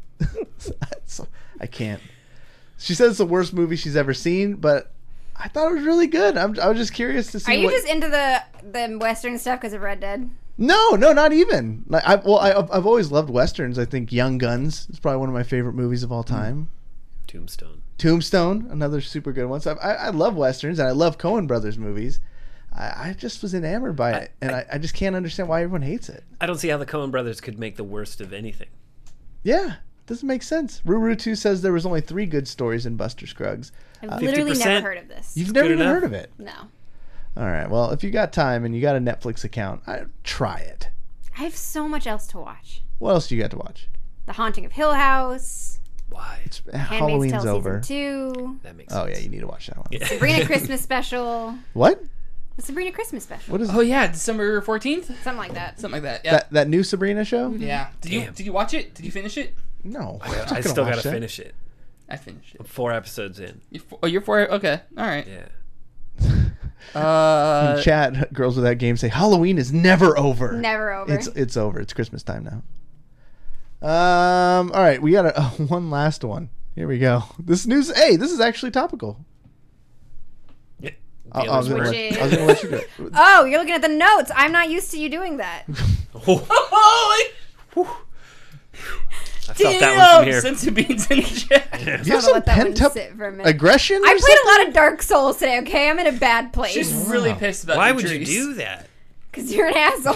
So, I can't. She says it's the worst movie she's ever seen, but I thought it was really good. I was just curious to see. Are you just into the Western stuff because of Red Dead? No, not even. Like I've always loved Westerns. I think Young Guns is probably one of my favorite movies of all time. Tombstone, another super good one. So I love Westerns, and I love Coen Brothers movies. I just was enamored by it, and I just can't understand why everyone hates it. I don't see how the Coen brothers could make the worst of anything. Yeah, doesn't make sense. Ruru 2 says there was only 3 good stories in Buster Scruggs. I've literally 50%. never heard of this. You've never good even enough. heard of it. No. All right. Well, if you got time and you got a Netflix account, try it. I have so much else to watch. What else do you got to watch? The Haunting of Hill House. Why? Handmaid's Halloween's Tale over. Season 2. That makes Oh sense. yeah, you need to watch that one. Yeah. Sabrina Christmas Special. What? The Sabrina Christmas Special. What is Oh yeah, December 14th, Something like that. something like that. Yeah, that new Sabrina show? yeah. Damn. Did you watch it? Did you finish it? No, I still got to finish it. I finished it. I'm 4 episodes in. You're for it. Okay, all right. Yeah. In chat, girls without games say Halloween is never over. Never over. It's over. It's Christmas time now. All right, we got one last one. Here we go. This news. Hey, this is actually topical. Yeah. I was The gonna others Which were- let you do it. Oh, you're looking at the notes. I'm not used to you doing that. I felt that one from Damn, here. Sense of Beans in the chat. You have Gotta some let that one pent up sit for a minute. aggression. I or played a something? lot of Dark Souls today, okay? I'm in a bad place. She's really pissed about Why the would you trees. do that? Because you're an asshole.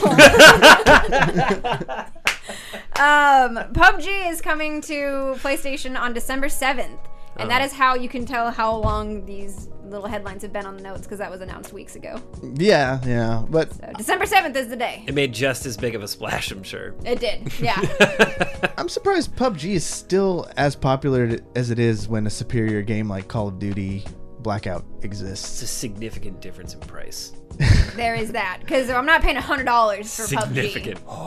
PUBG is coming to PlayStation on December 7th. And that is how you can tell how long these little headlines have been on the notes, because that was announced weeks ago. Yeah, but So December 7th is the day. It made just as big of a splash, I'm sure. It did, yeah. I'm surprised PUBG is still as popular as it is when a superior game like Call of Duty, Blackout exists. It's a significant difference in price. There is that, because I'm not paying $100 for Significant. PUBG.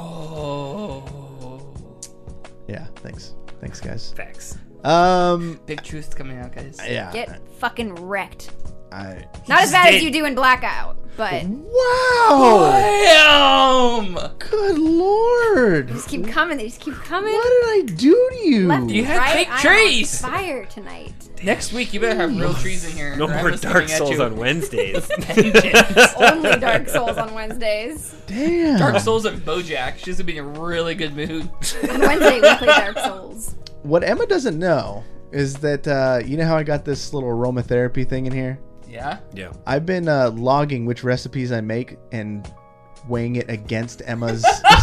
Oh. Yeah, thanks guys. Facts. Big truths coming out, guys. Yeah. Get fucking wrecked. I Not as bad as did. you do in Blackout, but Wow! Damn! Good lord! they just keep coming. They just keep coming. What did I do to you? Left You and had right. fake I'm trees. on fire tonight. Next week, you better have real trees in here. No or I'm more just Dark looking at Souls you. on Wednesdays. Vengeance. Only Dark Souls on Wednesdays. Damn. Dark Souls and Bojack. She's gonna be in a really good mood. On Wednesday we play Dark Souls. What Emma doesn't know is that you know how I got this little aromatherapy thing in here? Yeah? Yeah. I've been logging which recipes I make and weighing it against Emma's.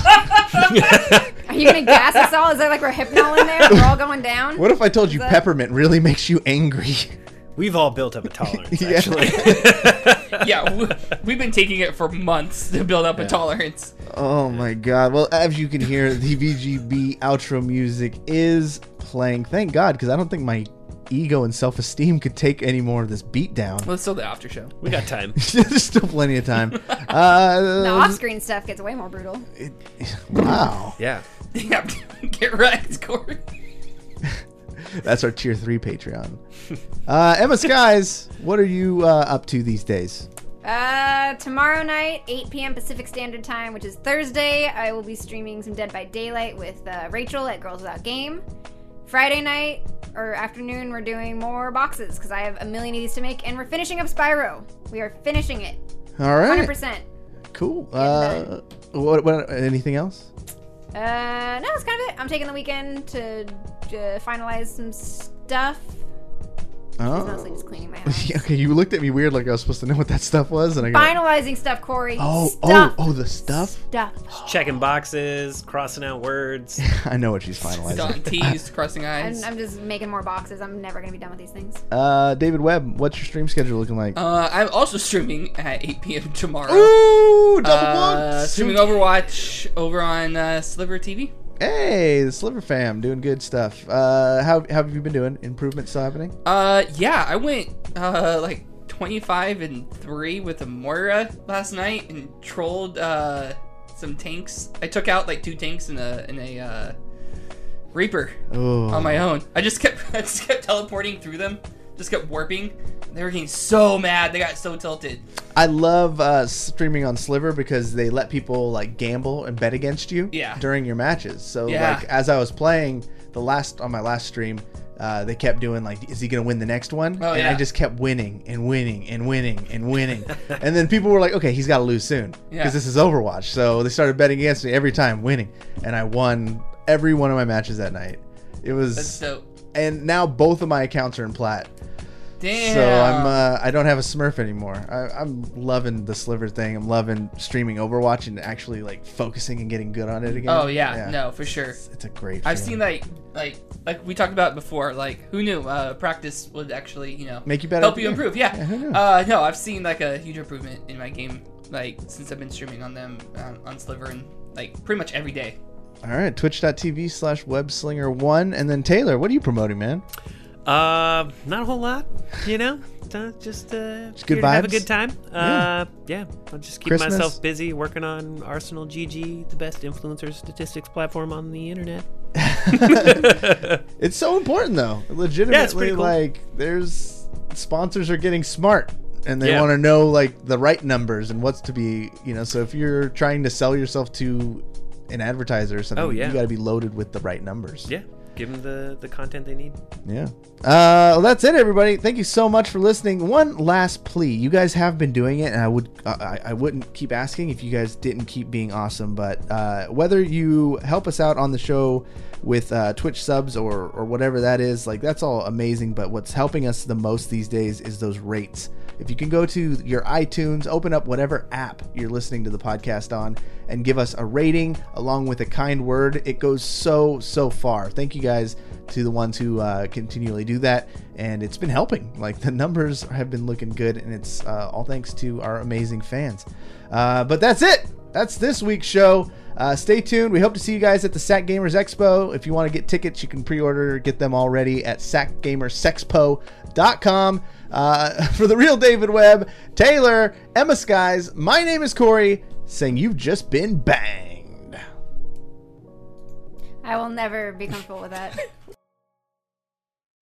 Are you gonna gas us all? Is there like Rohypnol in there? We're all going down. What if I told you that- peppermint really makes you angry? We've all built up a tolerance, Yeah. actually. Yeah, we've been taking it for months to build up a tolerance. Oh my god. Well, as you can hear, the VGB outro music is playing. Thank God, because I don't think my ego and self-esteem could take any more of this beat down. Well, it's still the after show. We got time. There's still plenty of time. The off-screen stuff gets way more brutal. Wow. Yeah. Yeah, get wrecked, Corey. That's our tier 3 Patreon. Emma Skies, what are you up to these days? Tomorrow night, 8 p.m. Pacific Standard Time, which is Thursday, I will be streaming some Dead by Daylight with Rachel at Girls Without Game. Friday night or afternoon, we're doing more boxes because I have a million of these to make, and we're finishing up Spyro. We are finishing it. All right. 100%. Cool. done. What? Anything else? No, that's kind of it. I'm taking the weekend to finalize some stuff. It's mostly just cleaning my house. Okay, you looked at me weird like I was supposed to know what that stuff was, and I go, Finalizing stuff, Corey. oh, Stuff. the stuff. Stuff. Checking boxes, crossing out words. I know what she's finalizing. Dotting T's, crossing eyes. I'm just making more boxes. I'm never going to be done with these things. David Webb, what's your stream schedule looking like? I'm also streaming at 8 p.m. tomorrow. Ooh, double booked. Streaming Overwatch over on Sliver TV. Hey, the Sliver fam, doing good stuff. How have you been doing? Improvement still happening? Yeah, I went like 25-3 with a Moira last night and trolled some tanks. I took out like 2 tanks in a Reaper Oh, on my own. I just kept teleporting through them. Just kept warping. They were getting so mad. They got so tilted. I love streaming on Sliver because they let people like gamble and bet against you Yeah. during your matches. So Yeah. like as I was playing on my last stream, they kept doing like, is he gonna win the next one? Oh, and yeah. I just kept winning and winning and winning and winning. And then people were like, okay, he's got to lose soon because Yeah. this is Overwatch. So they started betting against me every time, winning, and I won every one of my matches that night. It was, That's dope. and now both of my accounts are in plat. Damn. So I don't have a Smurf anymore. I'm loving the Sliver thing. I'm loving streaming Overwatch and actually like focusing and getting good on it again. Oh yeah, no, for sure. It's a great. I've feeling. seen like we talked about before. Like who knew practice would actually Make you better. help you improve. Yeah. who knew? No, I've seen like a huge improvement in my game like since I've been streaming on them on Sliver and like pretty much every day. All right, twitch.tv/webslinger1, and then Taylor, what are you promoting, man? Not a whole lot, you know. Just good here to have a vibes? good time. Yeah. I'll just keep Christmas? myself busy working on Arsenal GG, the best influencer statistics platform on the internet. It's so important though. Legitimately, pretty cool. like there's sponsors are getting smart. And they Yeah. want to know like the right numbers and what's to be, so if you're trying to sell yourself to an advertiser or something, Oh, yeah. you got to be loaded with the right numbers. Yeah, give them the content they need. Yeah. Well, that's it, everybody. Thank you so much for listening. One last plea: you guys have been doing it, and I wouldn't keep asking if you guys didn't keep being awesome. But whether you help us out on the show with Twitch subs or whatever that is, like that's all amazing. But what's helping us the most these days is those rates. If you can go to your iTunes, open up whatever app you're listening to the podcast on, and give us a rating along with a kind word, it goes so far. Thank you guys to the ones who continually do that, and it's been helping. Like the numbers have been looking good, and it's all thanks to our amazing fans. But that's it. That's this week's show. Stay tuned. We hope to see you guys at the Sack Gamers Expo. If you want to get tickets, you can pre-order, get them already at sackgamersexpo.com. For the real David Webb, Taylor, Emma Skies, my name is Corey, saying you've just been banged. I will never be comfortable with that.